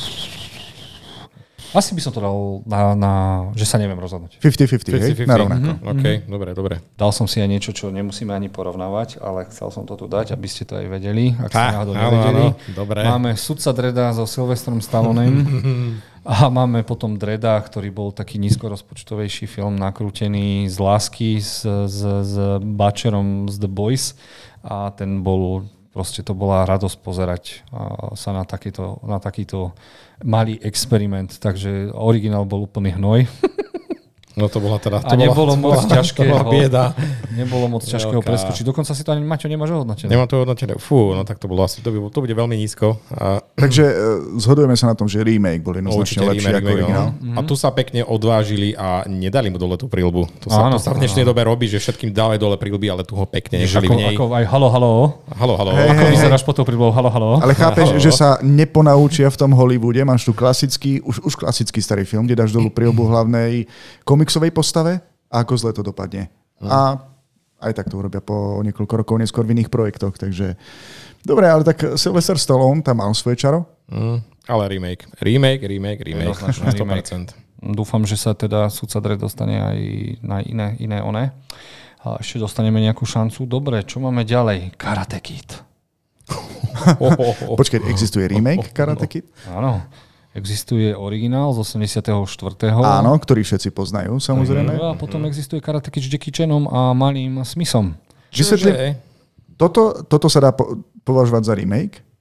Asi by som to dal na, na že sa neviem rozhodnúť. päťdesiat päťdesiat, hej? Na rovnako. Mm-hmm. OK, dobre, dobre. Dal som si aj niečo, čo nemusíme ani porovnávať, ale chcel som to tu dať, aby ste to aj vedeli. Ak ha, ste náhodou nevedeli. Dobre. Máme Sudca Dreda so Sylvestrom Stallonem a máme potom Dreda, ktorý bol taký nízkorozpočtovejší film nakrútený z lásky s, s, s Butcherom z The Boys a ten bol... Proste to bola radosť pozerať sa na takýto, na takýto malý experiment. Takže originál bol úplný hnoj. No to bola teda... To a nebolo bola, moc ťažkého, bieda. Nebolo moc ťažkého preskočiť. Dokonca si to ani, Maťo, nemáš hodnotené. Nemám to hodnotené. Fú, no tak to bolo asi, to, by, to bude veľmi nízko. A... Takže uh, zhodujeme sa na tom, že remake bol jednoznačne lepší remake, ako originál. No. Mm-hmm. A tu sa pekne odvážili a nedali mu dole tú príľbu. To sa, áno, to sa v dnešnej áno. dobe robí, že všetkým dávajú dole príľby, ale tu ho pekne nechali v nej. Ako aj halo, halo. Halo, halo. Hey, ako hey, vyzeráš hey. po tou príľbou halo, halo. Ale chápeš, halo, že sa neponaučia v tom Hollywoode. Máš tu klasický, už, už klasický starý film, kde dáš dolu príľbu hlavnej komiksovej postave. A ako zle to dopadne. Hmm. A aj tak to urobia po niekoľko rokov neskôr v iných projektoch. Takže dobre, ale tak Sylvester Stallone tam mal svoje čaro. Hmm. Ale remake. Remake, remake, remake. sto percent. Dúfam, že sa teda Sudca Dredd dostane aj na iné, iné one. A ešte dostaneme nejakú šancu. Dobre, čo máme ďalej? Karate Kid. Počkej, existuje remake Karate Kid? Áno. Existuje originál z osemdesiateho štvrtého Áno, ktorý všetci poznajú, samozrejme. A potom existuje Karate Kid s Jackie Chanom a malým Smithom. Vysvetlím, toto, toto sa dá po, považovať za remake?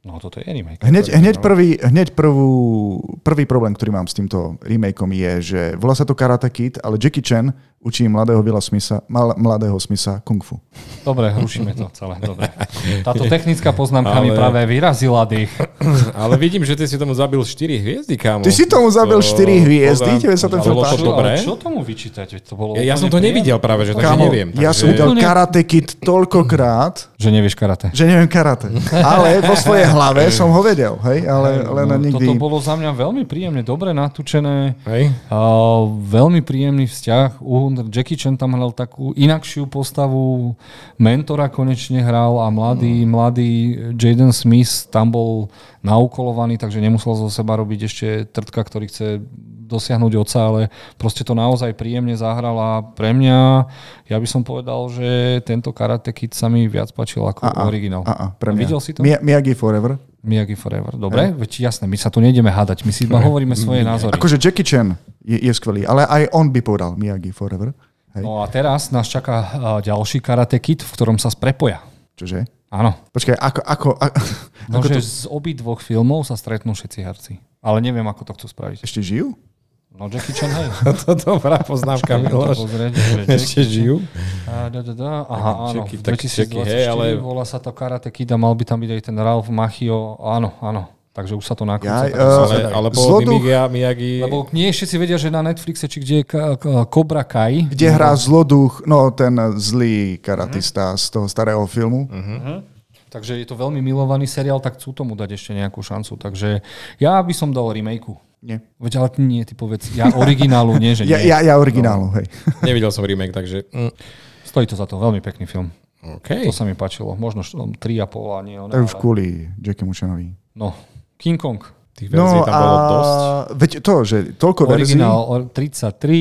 No toto je remake. Hneď, hneď, prvý, hneď prvú, prvý problém, ktorý mám s týmto remakeom je, že volá sa to Karate Kid, ale Jackie Chan učí mladého Willa Smitha, mal, mladého Smitha kung fu. Dobre, rušíme to celé. Dobre. Táto technická poznámka ale... mi práve vyrazila dých. Ale vidím, že ty si tomu zabil štyri hviezdy, kámo. Ty si tomu zabil štyri hviezdy? Tebe sa ten film páčil? Čo tomu vyčítate? To bolo ja, ja som to nevidel práve, že takže neviem. Ja takže... som videl Karate Kid toľkokrát, že nevieš karate. Že neviem karate. Ale vo svojej hlave som ho vedel. Hej? Ale, ale no, nikdy... Toto bolo za mňa veľmi príjemne, dobre natúčené. Hej. Uh, veľmi príjemný vzťah. Jackie Chan tam hral takú inakšiu postavu. Mentora konečne hral a mladý, mm. mladý Jaden Smith tam bol naukolovaný, takže nemusel zo seba robiť ešte trtka, ktorý chce dosiahnuť oca, ale proste to naozaj príjemne zahral a pre mňa, ja by som povedal, že tento Karate Kid sa mi viac páčil ako a, originál. A, a, pre mňa. Videl si to? Miyagi Forever. Miyagi Forever. Dobre, veď jasné, my sa tu nejdeme hádať, my si iba hovoríme svoje názory. Akože Jackie Chan je, je skvelý, ale aj on by povedal Miyagi Forever. Hej. No a teraz nás čaká ďalší Karate Kid, v ktorom sa sprepoja. Čože? Áno. Počkaj, ako... ako, ako, no, ako že to... z obidvoch filmov sa stretnú všetci herci. Ale neviem, ako to chcú spraviť. Ešte žijú? No Jackie Chan, hej. To dobrá poznámka, Miloš. Ešte žijú? A, da, da, da. Aha, áno. Čeky, v dvetisícdvadsaťštyri hey, ale... volá sa to Karate Kid a mal by tam byť aj ten Ralph Macchio. Áno, áno. Takže už sa to nakrúca. Ja, uh, ale, ale bol Miyagi... Lebo nie všetci vedia, že na Netflixe, či kde je Cobra Kai. Kde hrá zloduch, no ten zlý karatista uh-huh. z toho starého filmu. Uh-huh. Takže je to veľmi milovaný seriál, tak chcú tomu dať ešte nejakú šancu. Takže ja by som dal remakeu. Nie. Veď ale nie, ty povedz. Ja originálu, nie, že nie. Ja, ja, ja originálu, no. Hej. Nevidel som remake, takže... Mm. Stojí to za to, veľmi pekný film. Okay. To sa mi páčilo. Možno tri a pol a nie. Tak už kvôli Jackiemu Chanovi. No, King Kong. Tých verzií no, tam bolo dosť. Veď to, že toľko verzií... Originál tridsaťtri,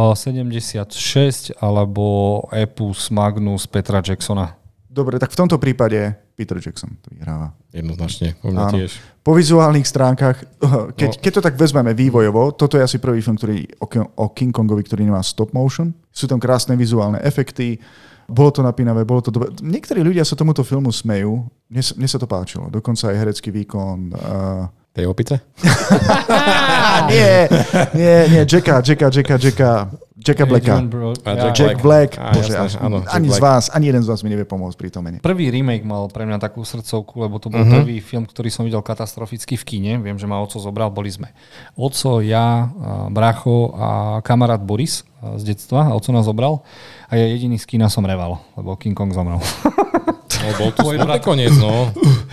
sedemdesiatšesť alebo Epus Magnus Petra Jacksona. Dobre, tak v tomto prípade Peter Jackson to vyhráva. Jednoznačne, u mňa tiež. Po vizuálnych stránkach, keď, no. keď to tak vezmeme vývojovo, toto je asi prvý film, ktorý o King Kongovi, ktorý nemá stop motion. Sú tam krásne vizuálne efekty, bolo to napínavé, bolo to dobre. Niektorí ľudia sa tomuto filmu smejú, mne, mne sa to páčilo, dokonca aj herecký výkon... Uh... Tej opice? nie, nie, nie, Jacka, Jacka, Jacka, Jacka, Jacka Blacka. Jack, Jack Black. Á, Bože, jasné, áno, ani Jack z vás, ani jeden z vás mi nevie pomôcť pri tom mene. Prvý remake mal pre mňa takú srdcovku, lebo to bol uh-huh. prvý film, ktorý som videl katastroficky v kine. Viem, že ma oco zobral, boli sme. Oco, ja, bracho a kamarát Boris z detstva. Oco nás zobral a ja jediný z kina som reval, lebo King Kong zomrel. No, bol to smutný koniec, no.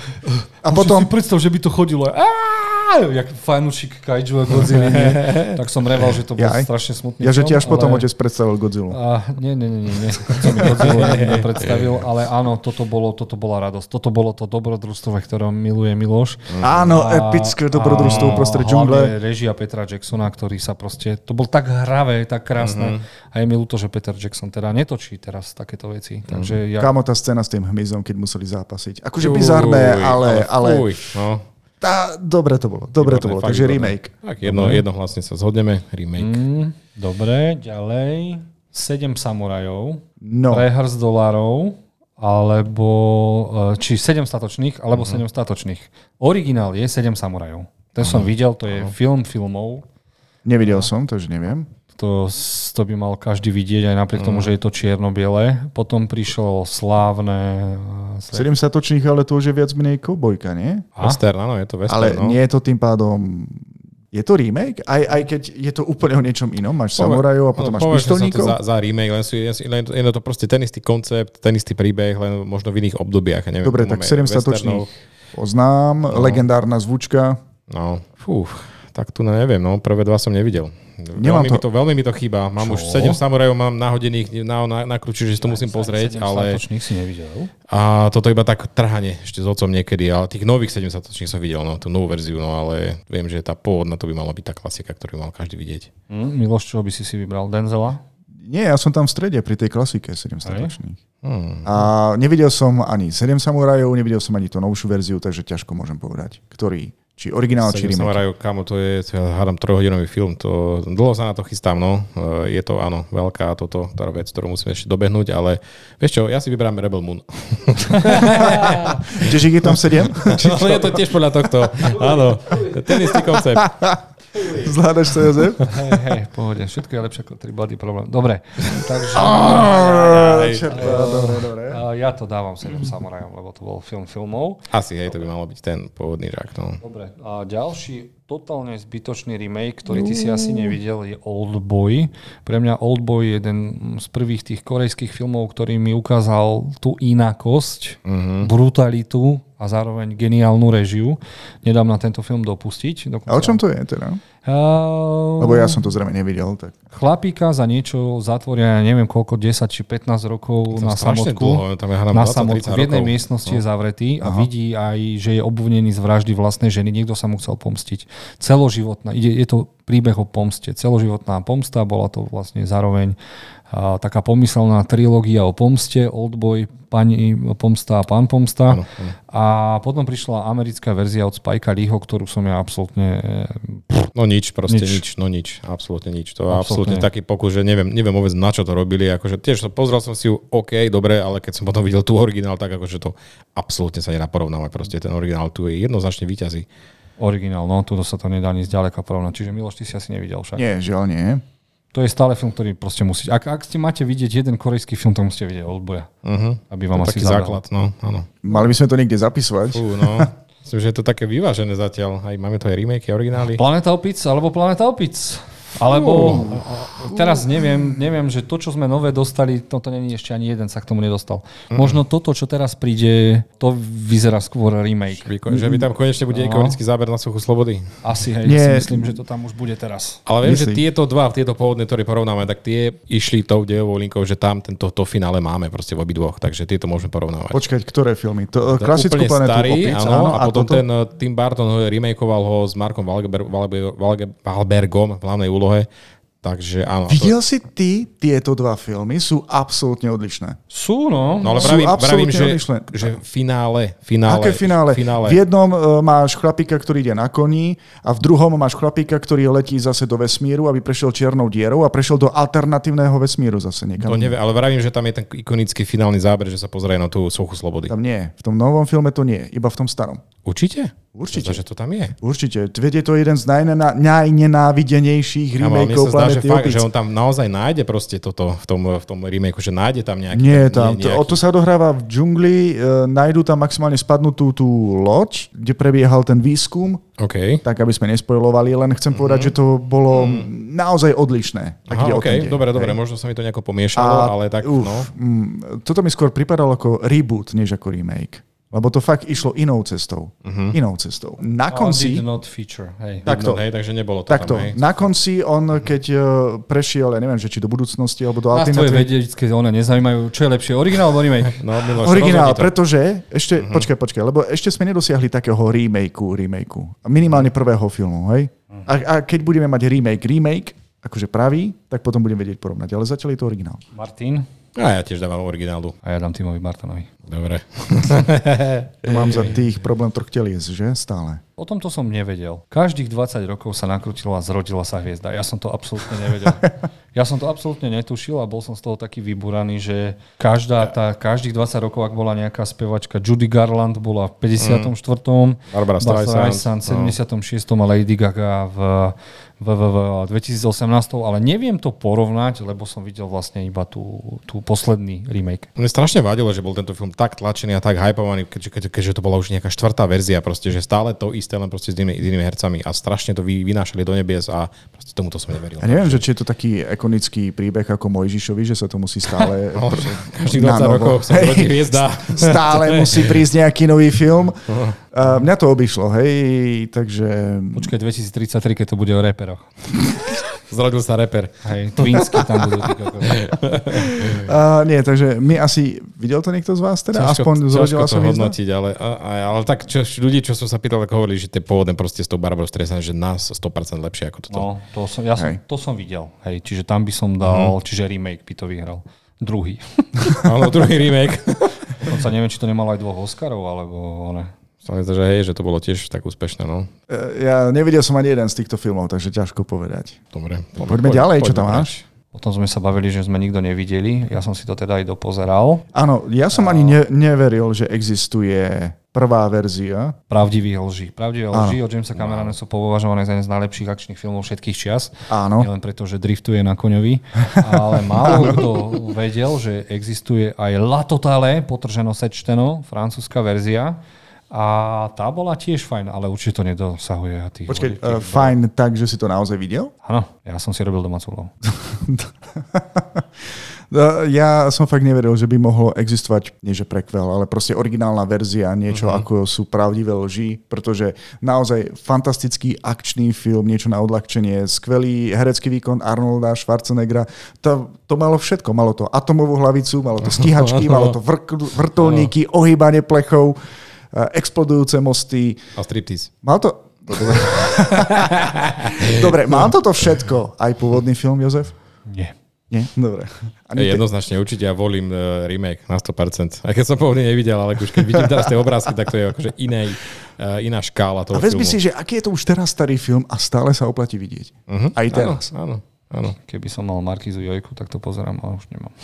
A potom... si predstav, že by to chodilo. Jak fanúšik Kaiju a Godzilla, nie? Tak som reval, že to bol ja strašne smutný Ja, film, že ti až ale... potom otec predstavil Godzilla. A, nie, nie, nie, nie. Som mi Godzilla nepredstavil, ale áno, toto, bolo, toto bola radosť. Toto bolo to dobrodružstvo, ktoré miluje Miloš. Áno, a, epické dobrodružstvo uprostred džungle. Režia Petra Jacksona, ktorý sa proste... To bol tak hravé, tak krásne. Mm-hmm. A je mi ľúto, že Peter Jackson teda netočí teraz takéto veci. Mm. Takže ja... Kámo, tá scéna s tým hmyzom, keď museli zápasiť. Akože bizarné, ale... ale... Fuj, no. Tá, dobre to bolo, dobre to bolo, takže remake. Tak jedno, jednohlasne sa zhodneme, remake. Mm, dobre, ďalej. Sedem samurajov, no. Prehrst dolárov, alebo, či sedem statočných, alebo uh-huh. sedem statočných. Originál je sedem samurajov. Ten uh-huh. som videl, to je uh-huh. film filmov. Nevidel som, takže neviem. To, to by mal každý vidieť, aj napriek tomu, mm. že je to čierno-biele. Potom prišlo slávne... sedem statočných, ale to už je viac menej koubojka, nie? Western, áno, je to western. Ale no. nie je to tým pádom... Je to remake? Aj, aj keď je to úplne o niečom inom? Máš samurajov a potom no, máš pištolníkov? Za, za remake, len, sú, len, len je to proste ten istý koncept, ten istý príbeh, len možno v iných obdobiach. Neviem, dobre, tak sedem statočných poznám, no. Legendárna zvučka. No, fú, tak tu neviem, no, prvé dva som nevidel. Veľmi, to... Mi to, veľmi mi to chýba. Mám Čo? Už sedem samurajov, mám nahodených na, na, na kľúči, že si to musím pozrieť. sedem ale... statočných si nevidel? A toto iba tak trhanie ešte s otcom niekedy. Ale tých nových sedem statočných som videl, no, tú novú verziu, no ale viem, že tá pôvodná to by mala byť tá klasika, ktorú mal každý vidieť. Mm, Miloš, čo by si si vybral? Denzela? Nie, ja som tam v strede pri tej klasike sedem statočných. Hmm. A nevidel som ani sedem samurajov, nevidel som ani tú novšiu verziu, takže ťažko môžem povedať, ktorý Či originál, či remake. Samurajov, kamo, to je, hádam, trojhodinový film. To, dlho sa na to chystám, no. Je to, áno, veľká toto, tá vec, ktorú musíme ešte dobehnúť, ale vieš čo, ja si vyberám Rebel Moon. Čiže je tam sedem? No, je to tiež podľa tohto. Áno, ten istý koncept. Zvládaš to, Jozef? Hej, hej, pohode. Všetko je lepšie ako tri body problém. Dobre. Takže... Dobre, dobre. Ja to dávam sedem samurajom, lebo to bol film filmov. Asi, hej, to by malo byť ten pôvodný žák. No. Dobre. A ďalší totálne zbytočný remake, ktorý ty si asi nevidel, je Oldboy. Pre mňa Oldboy je jeden z prvých tých korejských filmov, ktorý mi ukázal tú inakosť, uh-huh. brutalitu a zároveň geniálnu režiu. Nedám na tento film dopustiť. Dokonca... A o čom to je teda? Uh... Lebo ja som to zrejme nevidel. Tak. Chlapíka za niečo zatvoria, neviem koľko, desať či pätnásť rokov na samotku. Dlho, tam je na samotku. V jednej rokov. miestnosti no. je zavretý a Aha. vidí aj, že je obvinený z vraždy vlastnej ženy. Niekto sa mu chcel pomstiť. Celoživotná. Ide, je to príbeh o pomste. Celoživotná pomsta. Bola to vlastne zároveň a, taká pomyselná trilógia o pomste. Oldboy, pani pomsta a pán pomsta. Ano, ano. A potom prišla americká verzia od Spikea Leeho, ktorú som ja absolútne... No nič, proste nič. nič, no nič, absolútne nič. To je absolútne taký pokus, že neviem, neviem vôbec na čo to robili. Akože tiež pozrel som si ju, OK, dobre, ale keď som potom videl tú originál, tak akože to absolútne sa nedá porovnávať. Proste ten originál tu je jednoznačne víťazí. Originál, no, tu sa to nedá ani zďaleka porovnať. Čiže Miloš, ty si asi nevidel však. Nie, žiaľ nie. To je stále film, ktorý proste musíte... Ak, ak ste máte vidieť jeden korejský film, tak musíte vidieť Oldboya. Uh-huh. Aby vám to asi taký základ, no, áno. Mali by sme to niekde zapisovať. Fú, no. Myslím, že je to také vyvážené zatiaľ. Aj máme to aj remake, originály. Planeta opic alebo Planeta opic. Alebo teraz neviem, neviem, že to, čo sme nové dostali, toto není ešte ani jeden sa k tomu nedostal. Mm. Možno toto, čo teraz príde, to vyzerá skôr remake. Že by tam konečne bude ikonický záber na suchu slobody. Asi, hej, ja si myslím, že to tam už bude teraz. Ale viem, Myslí. že tieto dva, tieto pôvodné, ktoré porovnáme, tak tie išli tou dejovou linkou, že tam tento to finále máme proste v obidvoch, takže tieto môžeme porovnávať. Počkať, ktoré filmy? To, klasickú Planetu starý, opic, áno, áno, a, a potom toto? ten Tim Burton ho remakeoval ho s Markom Wahlberg, Wahlberg, Wahlbergom v hlavnej úlohe. Takže áno. Videl to... si ty, tieto dva filmy sú absolútne odlišné. Sú, no. No ale pravím, pravím že, že finále, finále. Aké finále? finále? V jednom uh, máš chlapíka, ktorý ide na koni a v druhom máš chlapíka, ktorý letí zase do vesmíru, aby prešiel čiernou dierou a prešiel do alternatívneho vesmíru zase niekam. To neviem, ale vravím, že tam je ten ikonický finálny záber, že sa pozrie na tú sochu slobody. Tam nie. V tom novom filme to nie. Iba v tom starom. Určite? Určite. Zdá, že to tam je. Určite. Veď je to jeden z najnena- najnenávidenejších remakeov Planety opic. Že on tam naozaj nájde proste toto v tom, v tom remakeu, že nájde tam nejaký... Nie, tam, nie, nejaký... To, to sa odohráva v džungli, e, nájdu tam maximálne spadnutú tú loď, kde prebiehal ten výskum, okay. tak aby sme nespoilovali, len chcem mm-hmm. povedať, že to bolo mm. naozaj odlišné. Aha, okay. Dobre, dobre, možno sa mi to nejako pomiešalo, a, ale tak... Uf, no. m, toto mi skôr pripadalo ako reboot, než ako remake. Lebo to fakt išlo inou cestou. Uh-huh. Inou cestou. Na konci... Oh, did not feature. Hej. Takto, hej, takže nebolo to takto, tam. Hej. Na konci on, keď prešiel, ja neviem, že či do budúcnosti, alebo do alternatívy... Nás tvoje vedecké one nezaujímajú. Čo je lepšie, originál alebo remake? No, Miloš, originál, pretože... Ešte, uh-huh. Počkaj, počkaj, lebo ešte sme nedosiahli takého remakeu, remakeu. Minimálne prvého filmu, hej? Uh-huh. A, a keď budeme mať remake, remake, akože pravý, tak potom budeme vedieť porovnať. Ale zatiaľ je to originál. Martin? A ja tiež dávam originálu. A ja dám Timovi Bartonovi. Dobre. Mám za tých problém troch telies, že? Stále. O tomto som nevedel. Každých dvadsať rokov sa nakrutila a zrodila sa hviezda. Ja som to absolútne nevedel. Ja som to absolútne netušil a bol som z toho taký vybúraný, že každá tá, každých dvadsať rokov, ak bola nejaká spevačka, Judy Garland bola v päťdesiatom štvrtom Mm. Barbara Streisand v sedemdesiatom šiestom a Lady Gaga v, v, v, v dvetisícosemnásť, ale neviem to porovnať, lebo som videl vlastne iba tú, tú posledný remake. Mne strašne vadilo, že bol tento film tak tlačený a tak hypovaný, keďže, keďže, keďže to bola už nejaká štvrtá verzia, proste, že stále to isté, len proste s inými, s inými hercami a strašne to vy, vynášali do nebies a proste tomuto som neveril. Ja neviem, že či je to taký ikonický príbeh ako Mojžišovi, že sa to musí stále... no, každých dvadsať rokov sa zrodí hviezda. Stále musí prísť nejaký nový film. Uh, mňa to obišlo, hej, takže... Počkaj, dvetisíctridsaťtri, keď to bude o reperoch. Zrodil sa reper. Hej, Twinsky tam budú. uh, nie, takže my asi... Videl to niekto z vás teda? Ťažko, Aspoň zrodila sa hviezda? Hodnotiť, ale, ale, ale tak čo, ľudí, čo som sa pýtal, ako hovorili, že tie pôvodné proste s tou Barbarou Streisand, že nás sto percent lepšie ako toto. No, to som, ja som, to som videl. Hej, čiže tam by som dal, mm. čiže remake by to vyhral. Druhý. Áno, druhý remake. Dokonca neviem, či to nemalo aj dvoch Oscarov, alebo one. Sa mi zdá, že hej, že to bolo tiež tak úspešné, no. Ja nevidel som ani jeden z týchto filmov, takže ťažko povedať. Dobre. Poďme poď, ďalej, poď, čo tam máš? O tom sme sa bavili, že sme nikto nevideli. Ja som si to teda aj dopozeral. Áno, ja som ani ne, neveril, že existuje prvá verzia. Pravdivých lží. Pravdivé lží od Jamesa Camerona sú považované za jeden z najlepších akčných filmov všetkých čias. Áno. Nielen preto, že driftuje na koňovi. Ale málo kto vedel, že existuje aj La Totale, potrženo sečteno, francúzska verzia. A tá bola tiež fajn, ale určite to nedosahuje. Tých Počkej, uh, fajn tak, že si to naozaj videl? Áno, ja som si robil domácu úlohu. Ja som fakt neveril, že by mohlo existovať, nie že prequel, ale proste originálna verzia, niečo uh-huh. ako sú pravdivé lži, pretože naozaj fantastický akčný film, niečo na odľahčenie, skvelý herecký výkon Arnolda Schwarzeneggera, to, to malo všetko. Malo to atomovú hlavicu, malo to stíhačky, malo to vr- vrtuľníky, ohýbanie plechov, explodujúce mosty. A striptease. Mal to... Dobre. Dobre, mal toto všetko aj pôvodný film, Jozef? Nie. Nie? Dobre. Ani jednoznačne, určite ja volím uh, remake na sto percent. Aj keď som pôvodne nevidel, ale už keď vidím teraz tie obrázky, tak to je akože inej, uh, iná škála toho filmu. A vezmi si, že aký je to už teraz starý film a stále sa oplatí vidieť. Uh-huh. Aj teraz. Áno, áno. Áno. Keby som mal Markízu Jojku, tak to pozerám, ale už nemám.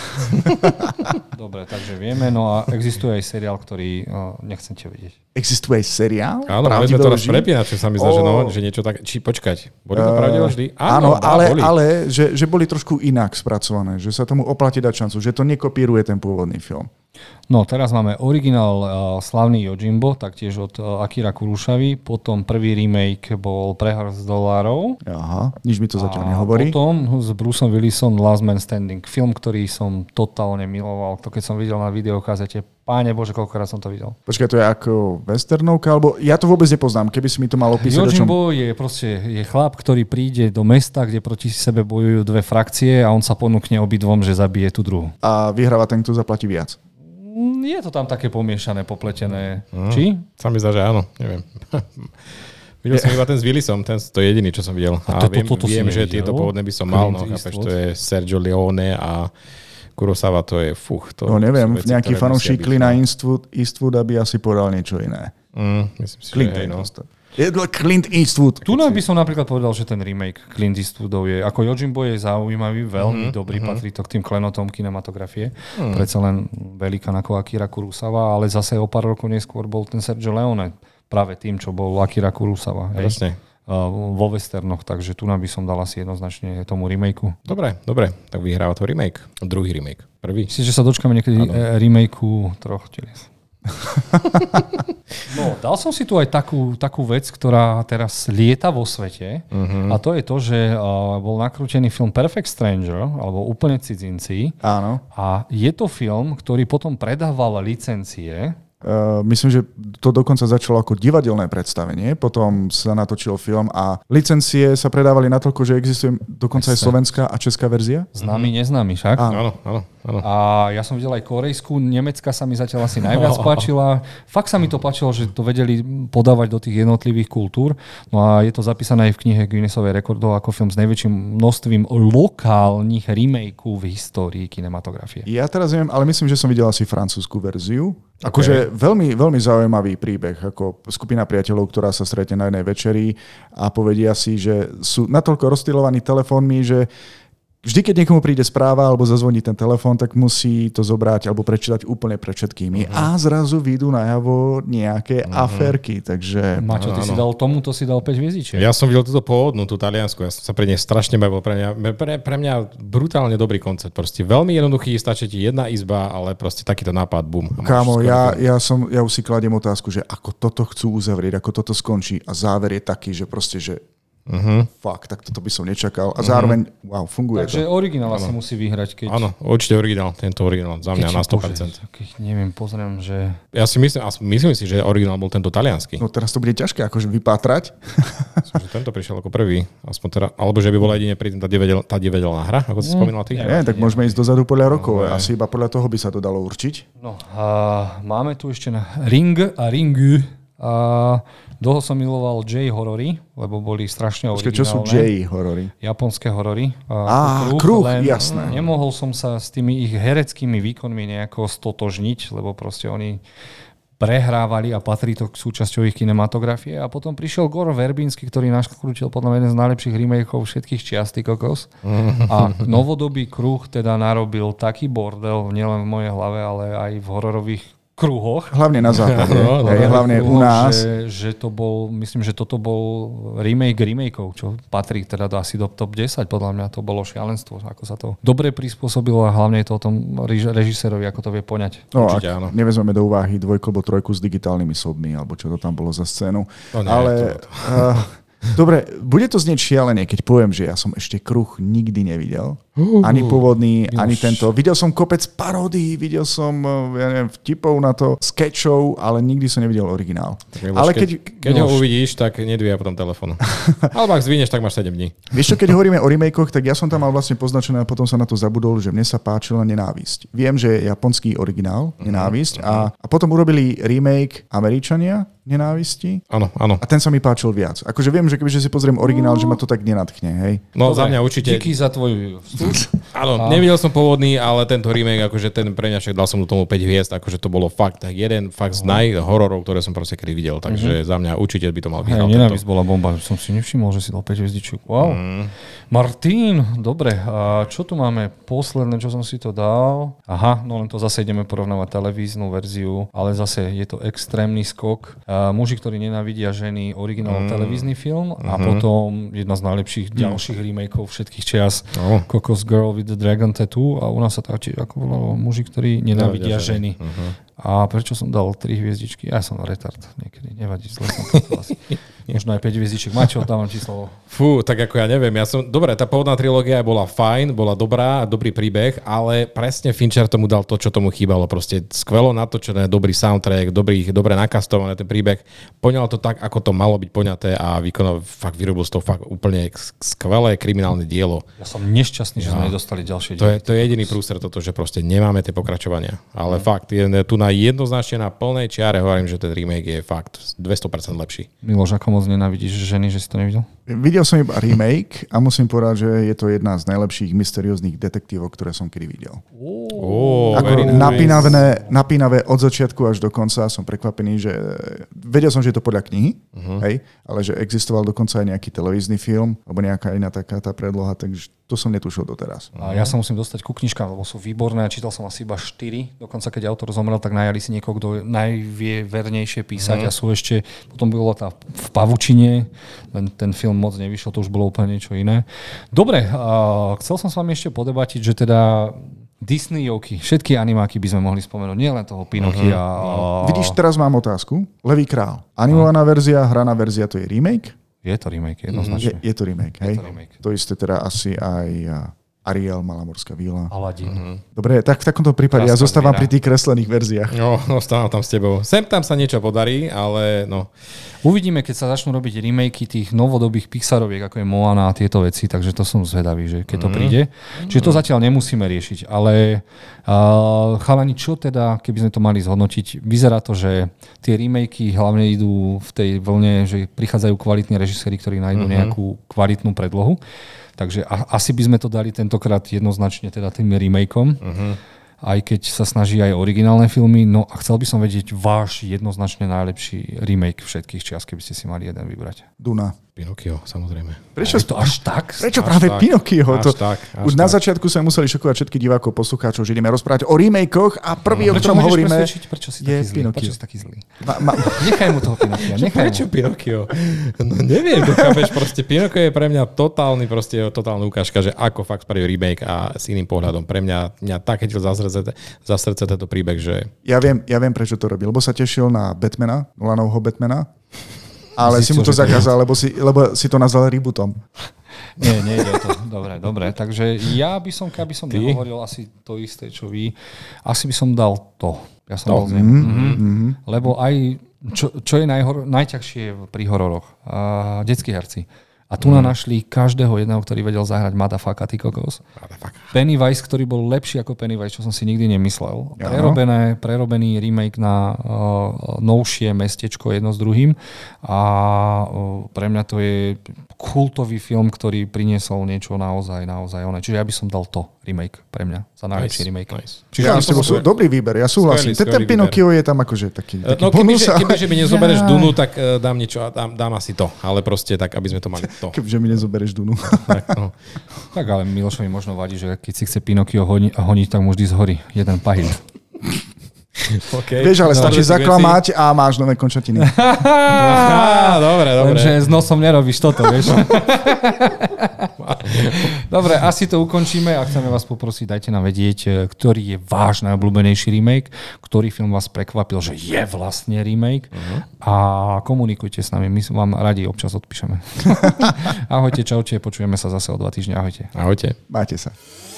Dobre, takže vieme. No a existuje aj seriál, ktorý uh, nechcete vidieť. Existuje aj seriál? Áno, ale sme to raz prepínať, čo sa mi zdá, oh. že, no, že niečo tak... Či počkať, boli to pravdivé vždy? Áno, áno ale, ale že, že boli trošku inak spracované, že sa tomu oplatí dať šancu, že to nekopíruje ten pôvodný film. No, teraz máme originál uh, slavný Yojimbo, taktiež od uh, Akira Kurosawy, potom prvý remake bol Prehár z dolárov. Aha, nič mi to zatiaľ nehovorí. A potom s Bruceom Willisom Last Man Standing, film, ktorý som totálne miloval. To keď som videl na videokazete, páne Bože, koľkokrát som to videl. Počkaj, to je ako westernovka, alebo ja to vôbec nepoznám, keby si mi to mal opísať. Yojimbo je proste je chlap, ktorý príde do mesta, kde proti sebe bojujú dve frakcie a on sa ponúkne obidvom, že zabije tú druhú. A vyhráva ten, kto zaplatí viac. Je to tam také pomiešané, popletené. Mm. Či? Sa mi zdá, že áno. Neviem. Videl som iba ten s Willisom, ten to je jediný, čo som videl. A, a to, viem, to, to viem že tieto pôvodné by som mal. No, chápeš, to je Sergio Leone a Kurosawa, to je fuch. To no neviem, veci, nejaký fanúšik Clina Eastwood, Eastwooda by asi povedal niečo iné. Mm, myslím si, Clint, že hej, no. Je Clint Eastwood. Tu by som napríklad povedal, že ten remake Clint Eastwoodov je, ako Yojimbo je zaujímavý, veľmi mm-hmm. dobrý, mm-hmm. patrí to k tým klenotom kinematografie. Mm. Predsa len velikán ako Akira Kurosawa, ale zase o pár rokov neskôr bol ten Sergio Leone práve tým, čo bol Akira Kurosawa. Presne. Uh, vo westernoch, takže tu by som dal asi jednoznačne tomu remakeu. Dobre, dobre, tak vyhráva to remake. Druhý remake. Prvý. Myslíš, že sa dočkáme niekedy ano. remakeu troch telies? No, dal som si tu aj takú, takú vec, ktorá teraz lieta vo svete uh-huh. a to je to, že uh, bol nakrútený film Perfect Stranger, alebo Úplne cudzinci. Áno. A je to film, ktorý potom predával licencie. Uh, myslím, že to dokonca začalo ako divadelné predstavenie, potom sa natočil film a licencie sa predávali natoľko, že existuje dokonca aj slovenská a česká verzia. Známy, neznámy však. Áno, áno, áno. A ja som videl aj korejskú, nemecká sa mi zatiaľ asi najviac páčila. Fakt sa mi to páčilo, že to vedeli podávať do tých jednotlivých kultúr. No a je to zapísané aj v knihe Guinnessovej rekordov ako film s najväčším množstvím lokálnych remakeů v histórii kinematografie. Ja teraz neviem, ale myslím, že som videl asi francúzsku verziu. Akože okay. veľmi, veľmi zaujímavý príbeh, ako skupina priateľov, ktorá sa stretne na jednej večeri a povedia si, že sú natoľko rozstylovaní telefónmi, že vždy, keď niekomu príde správa alebo zazvoní ten telefón, tak musí to zobrať alebo prečítať úplne pred všetkými. Uh-huh. A zrazu vyjdú najavo nejaké uh-huh. aférky. Takže... Maťo, ty no, si dal tomu, to si dal päť hviezdičiek. Ja som videl túto pôvodnú, tú taliansku. Ja som sa pre nej strašne bavil. Pre mňa, pre, pre mňa brutálne dobrý koncept. Proste veľmi jednoduchý, stačí ti jedna izba, ale proste takýto nápad, bum. Kámo, ja, ja, som, ja už si kladiem otázku, že ako toto chcú uzavrieť, ako toto skončí a záver je taký, že proste, že Uh-huh. Fakt, tak toto by som nečakal. A zároveň, uh-huh. wow, funguje Takže to. Takže originál asi musí vyhrať, keď... Áno, určite originál, tento originál, za mňa keď na sto percent. Bože, keď neviem, pozriem, že... Ja si myslím, myslím si, že originál bol tento taliansky. No teraz to bude ťažké akože vypátrať. Myslím, že tento prišiel ako prvý. Aspoň teda, alebo že by bola jedine pri tá, divedel, tá divadelná hra, ako si mm, spomínal ty. Nie, tak môžeme ísť dozadu podľa rokov. No, asi iba podľa toho by sa to dalo určiť. No a máme tu ešte na Ring a Ringu. A dlho som miloval J-horory, lebo boli strašne originálne. Čo sú J-horory? Japonské horory. Á, kruh, kruh jasné. Nemohol som sa s tými ich hereckými výkonmi nejako stotožniť, lebo proste oni prehrávali a patrí to k súčasťou ich kinematografie. A potom prišiel Gore Verbinski, ktorý naškrútil podľa mňa jeden z najlepších remakeov všetkých čias, ty kokos. A novodobý kruh teda narobil taký bordel, nielen v mojej hlave, ale aj v hororových kruhoch. Hlavne na západe. No, no, hej, hlavne u nás. Že, že to bol, myslím, že toto bol remake remakeov, čo patrí teda asi do top desať. Podľa mňa to bolo šialenstvo, ako sa to dobre prispôsobilo a hlavne je to o tom režisérovi, ako to vie poňať. No, Určite, ak áno. nevezmeme do úvahy dvojku alebo trojku s digitálnymi sobmi, alebo čo to tam bolo za scénu. No, nie, Ale... to, to. Uh, Dobre, bude to znieť šialene, keď poviem, že ja som ešte kruh nikdy nevidel. Uh, ani pôvodný, uh, ani tento. Videl som kopec paródií, videl som ja neviem, vtipov na to, skečov, ale nikdy som nevidel originál. Miloš, ale keď, keď, keď ho uvidíš, tak nedvíja potom telefónu. Alebo ak zvíneš, tak máš sedem dní. Vieš čo, keď hovoríme o remakeoch, tak ja som tam mal vlastne poznačené a potom sa na to zabudol, že mne sa páčila Nenávisť. Viem, že je japonský originál Nenávisť uh-huh. a, a potom urobili remake Američania Nenávisti. Áno, áno. A ten sa mi páčil viac. Akože viem, že kebyže si pozriem originál, že ma to tak nenadchne, hej. No dobre, za mňa určite. Díky za tvoj vstup. Áno, nevidel som pôvodný, ale tento remake, akože ten pre mňa však dal som mu tomu päť hviezd, akože to bolo fakt jeden fakt z najhororov, ktoré som proste kedy videl. Takže uh-huh. za mňa určite by to mal byť. Hej, Nenávisť bola bomba, som si nevšimol, že si dal päť hviezdičiek. Wow. Mm. Martin, dobre, a čo tu máme? Posledné, čo som si to dal. Aha, no len to zase ideme porovnávať televíznu verziu, ale zase je to extrémny skok. A muži, ktorí nenávidia ženy, originál mm. televízny film a mm-hmm. potom jedna z najlepších mm. ďalších remakeov všetkých čias oh. Coco's Girl with the Dragon Tattoo a u nás sa tak ako volalo muži, ktorí nenávidia ženy. ženy. Uh-huh. A prečo som dal tri hviezdičky? Ja som retard niekedy, nevadí, zle som to asi. Možno aj päť hviezdičiek. Maťo, dávam ti slovo. Fú, tak ako ja neviem. Ja som, dobre, tá pôvodná trilógia bola fajn, bola dobrá, dobrý príbeh, ale presne Fincher tomu dal to, čo tomu chýbalo. Proste skvelo natočené, dobrý soundtrack, dobrý, dobre nakastované ten príbeh. Poňal to tak, ako to malo byť poňaté a vykonal, fakt vyrobil z toho fakt úplne skvelé kriminálne dielo. Ja som nešťastný, ja. že sme nedostali ďalšie to je, to je jediný prúster toto, že proste nemáme tie pokračovania. Ale mm. fakt, je tu na jednoznačne na plnej čiare hovorím, že ten remake je fakt dvesto percent lepší. Miloš, ako moc nenávidíš ženy, že si to nevidel? Videl som iba remake a musím povedať, že je to jedna z najlepších mysterióznych detektívov, ktoré som kedy videl. Oh, ako napínavé, napínavé od začiatku až do konca. Som prekvapený, že vedel som, že je to podľa knihy, uh-huh. hej, ale že existoval dokonca aj nejaký televízny film alebo nejaká iná taká tá predloha, takže to som netušil doteraz. A ja sa musím dostať ku knižkám, lebo sú výborné. Čítal som asi iba štyri. Dokonca keď autor zomrel, tak najali si niekoho, kto najvie vernejšie písať uh-huh. a sú ešte, potom bolo tá v pavučine, len ten film moc nevyšiel, to už bolo úplne niečo iné. Dobre, uh, chcel som s vami ešte podebatiť, že teda Disneyovky, všetky animáky by sme mohli spomenúť, nielen toho Pinokia. Uh-huh. A... Vidíš, teraz mám otázku. Levý král. Animovaná uh-huh. verzia, hraná verzia, to je remake? Je to remake, jednoznačne. Je, je to remake, hej? Je to remake. To isté teda asi aj Ariel, Malá morská víla. Aladdin. Uh-huh. Dobre, tak v takomto prípade Krásna ja zostávam zviera. Pri tých kreslených verziách. No, ostávam tam s tebou. Sem tam sa niečo podarí, ale no. Uvidíme, keď sa začnú robiť remakey tých novodobých Pixaroviek, ako je Moana a tieto veci, takže to som zvedavý, že keď to mm. príde. Mm. Čiže to zatiaľ nemusíme riešiť, ale uh, chalani, čo teda, keby sme to mali zhodnotiť, vyzerá to, že tie remakey hlavne idú v tej vlne, že prichádzajú kvalitní režiséri, ktorí nájdú mm-hmm. nejakú kvalitnú predlohu. Takže a, asi by sme to dali tentokrát jednoznačne teda tým remakeom. Mm-hmm. Aj keď sa snaží aj originálne filmy. No a chcel by som vedieť váš jednoznačne najlepší remake všetkých čias, keby ste si mali jeden vybrať. Duna. Pinokio, samozrejme. Prečo je to až tak? Prečo až práve tak, Pinokio? To, tak, už tak. Na začiatku sme museli šokovať všetkých divákov, poslucháčov, že ideme rozprávať o remakeoch a prvý, no. o ktorom hovoríme, prečo si je taký Pinokio. Prečo si taký zlý? Ma, ma... Nechaj mu toho Pinokia. Nechaj prečo mu. Pinokio? No neviem, chápeš, proste Pinokio je pre mňa totálny, proste totálna ukážka, že ako fakt spraví remake a s iným pohľadom. Pre mňa, mňa tak chytil za srdce, za srdce tento príbeh, že... Ja viem, ja viem, prečo to robil, lebo sa tešil na Batmana, Nolanovho Batmana. Ale si, si mu to zakázal, lebo si, lebo si to nazval rebootom. Nie, nie ide o to. Dobre, dobre. Takže ja by som, keby som nehovoril asi to isté, čo vy, asi by som dal to. Ja som to. Mm-hmm. Mm-hmm. Lebo aj, čo, čo je najhor, najťažšie pri hororoch? Uh, detskí herci. A tu mm. našli každého jedného, ktorý vedel zahrať Madafaka, ty kokos. Madafaka. Pennywise, ktorý bol lepší ako Pennywise, čo som si nikdy nemyslel. Prerobené, prerobený remake na uh, novšie mestečko jedno s druhým. A uh, pre mňa to je kultový film, ktorý priniesol niečo naozaj, naozaj oné. Čiže ja by som dal to remake pre mňa. Za najlepší nice, remake. Nice. Čiže ja, to bol dobrý výber, ja súhlasím. Ten Pinocchio je tam akože taký, taký no, bonus. Kebyže, kebyže mi nezobereš ja. Dunu, tak uh, dám niečo, dám, dám asi to. Ale proste tak, aby sme to mali to. Kebyže mi nezobereš Dunu. tak, no. tak ale Milošovi možno vadí, že keď si chce Pinocchio honi, honiť, tak mu vždy zhorí jeden pahýl. Okay. Vieš, ale stačí zaklamať a máš nové končatiny. Á, dobre, dobre. Lenže s nosom nerobíš toto, vieš. Dobre, asi to ukončíme a chceme vás poprosiť, dajte nám vedieť, ktorý je váš najobľúbenejší remake, ktorý film vás prekvapil, že je vlastne remake uh-huh. a komunikujte s nami, my vám radi občas odpíšeme. Ahojte, čaute, počujeme sa zase o dva týždne, ahojte. Ahojte. Majte sa.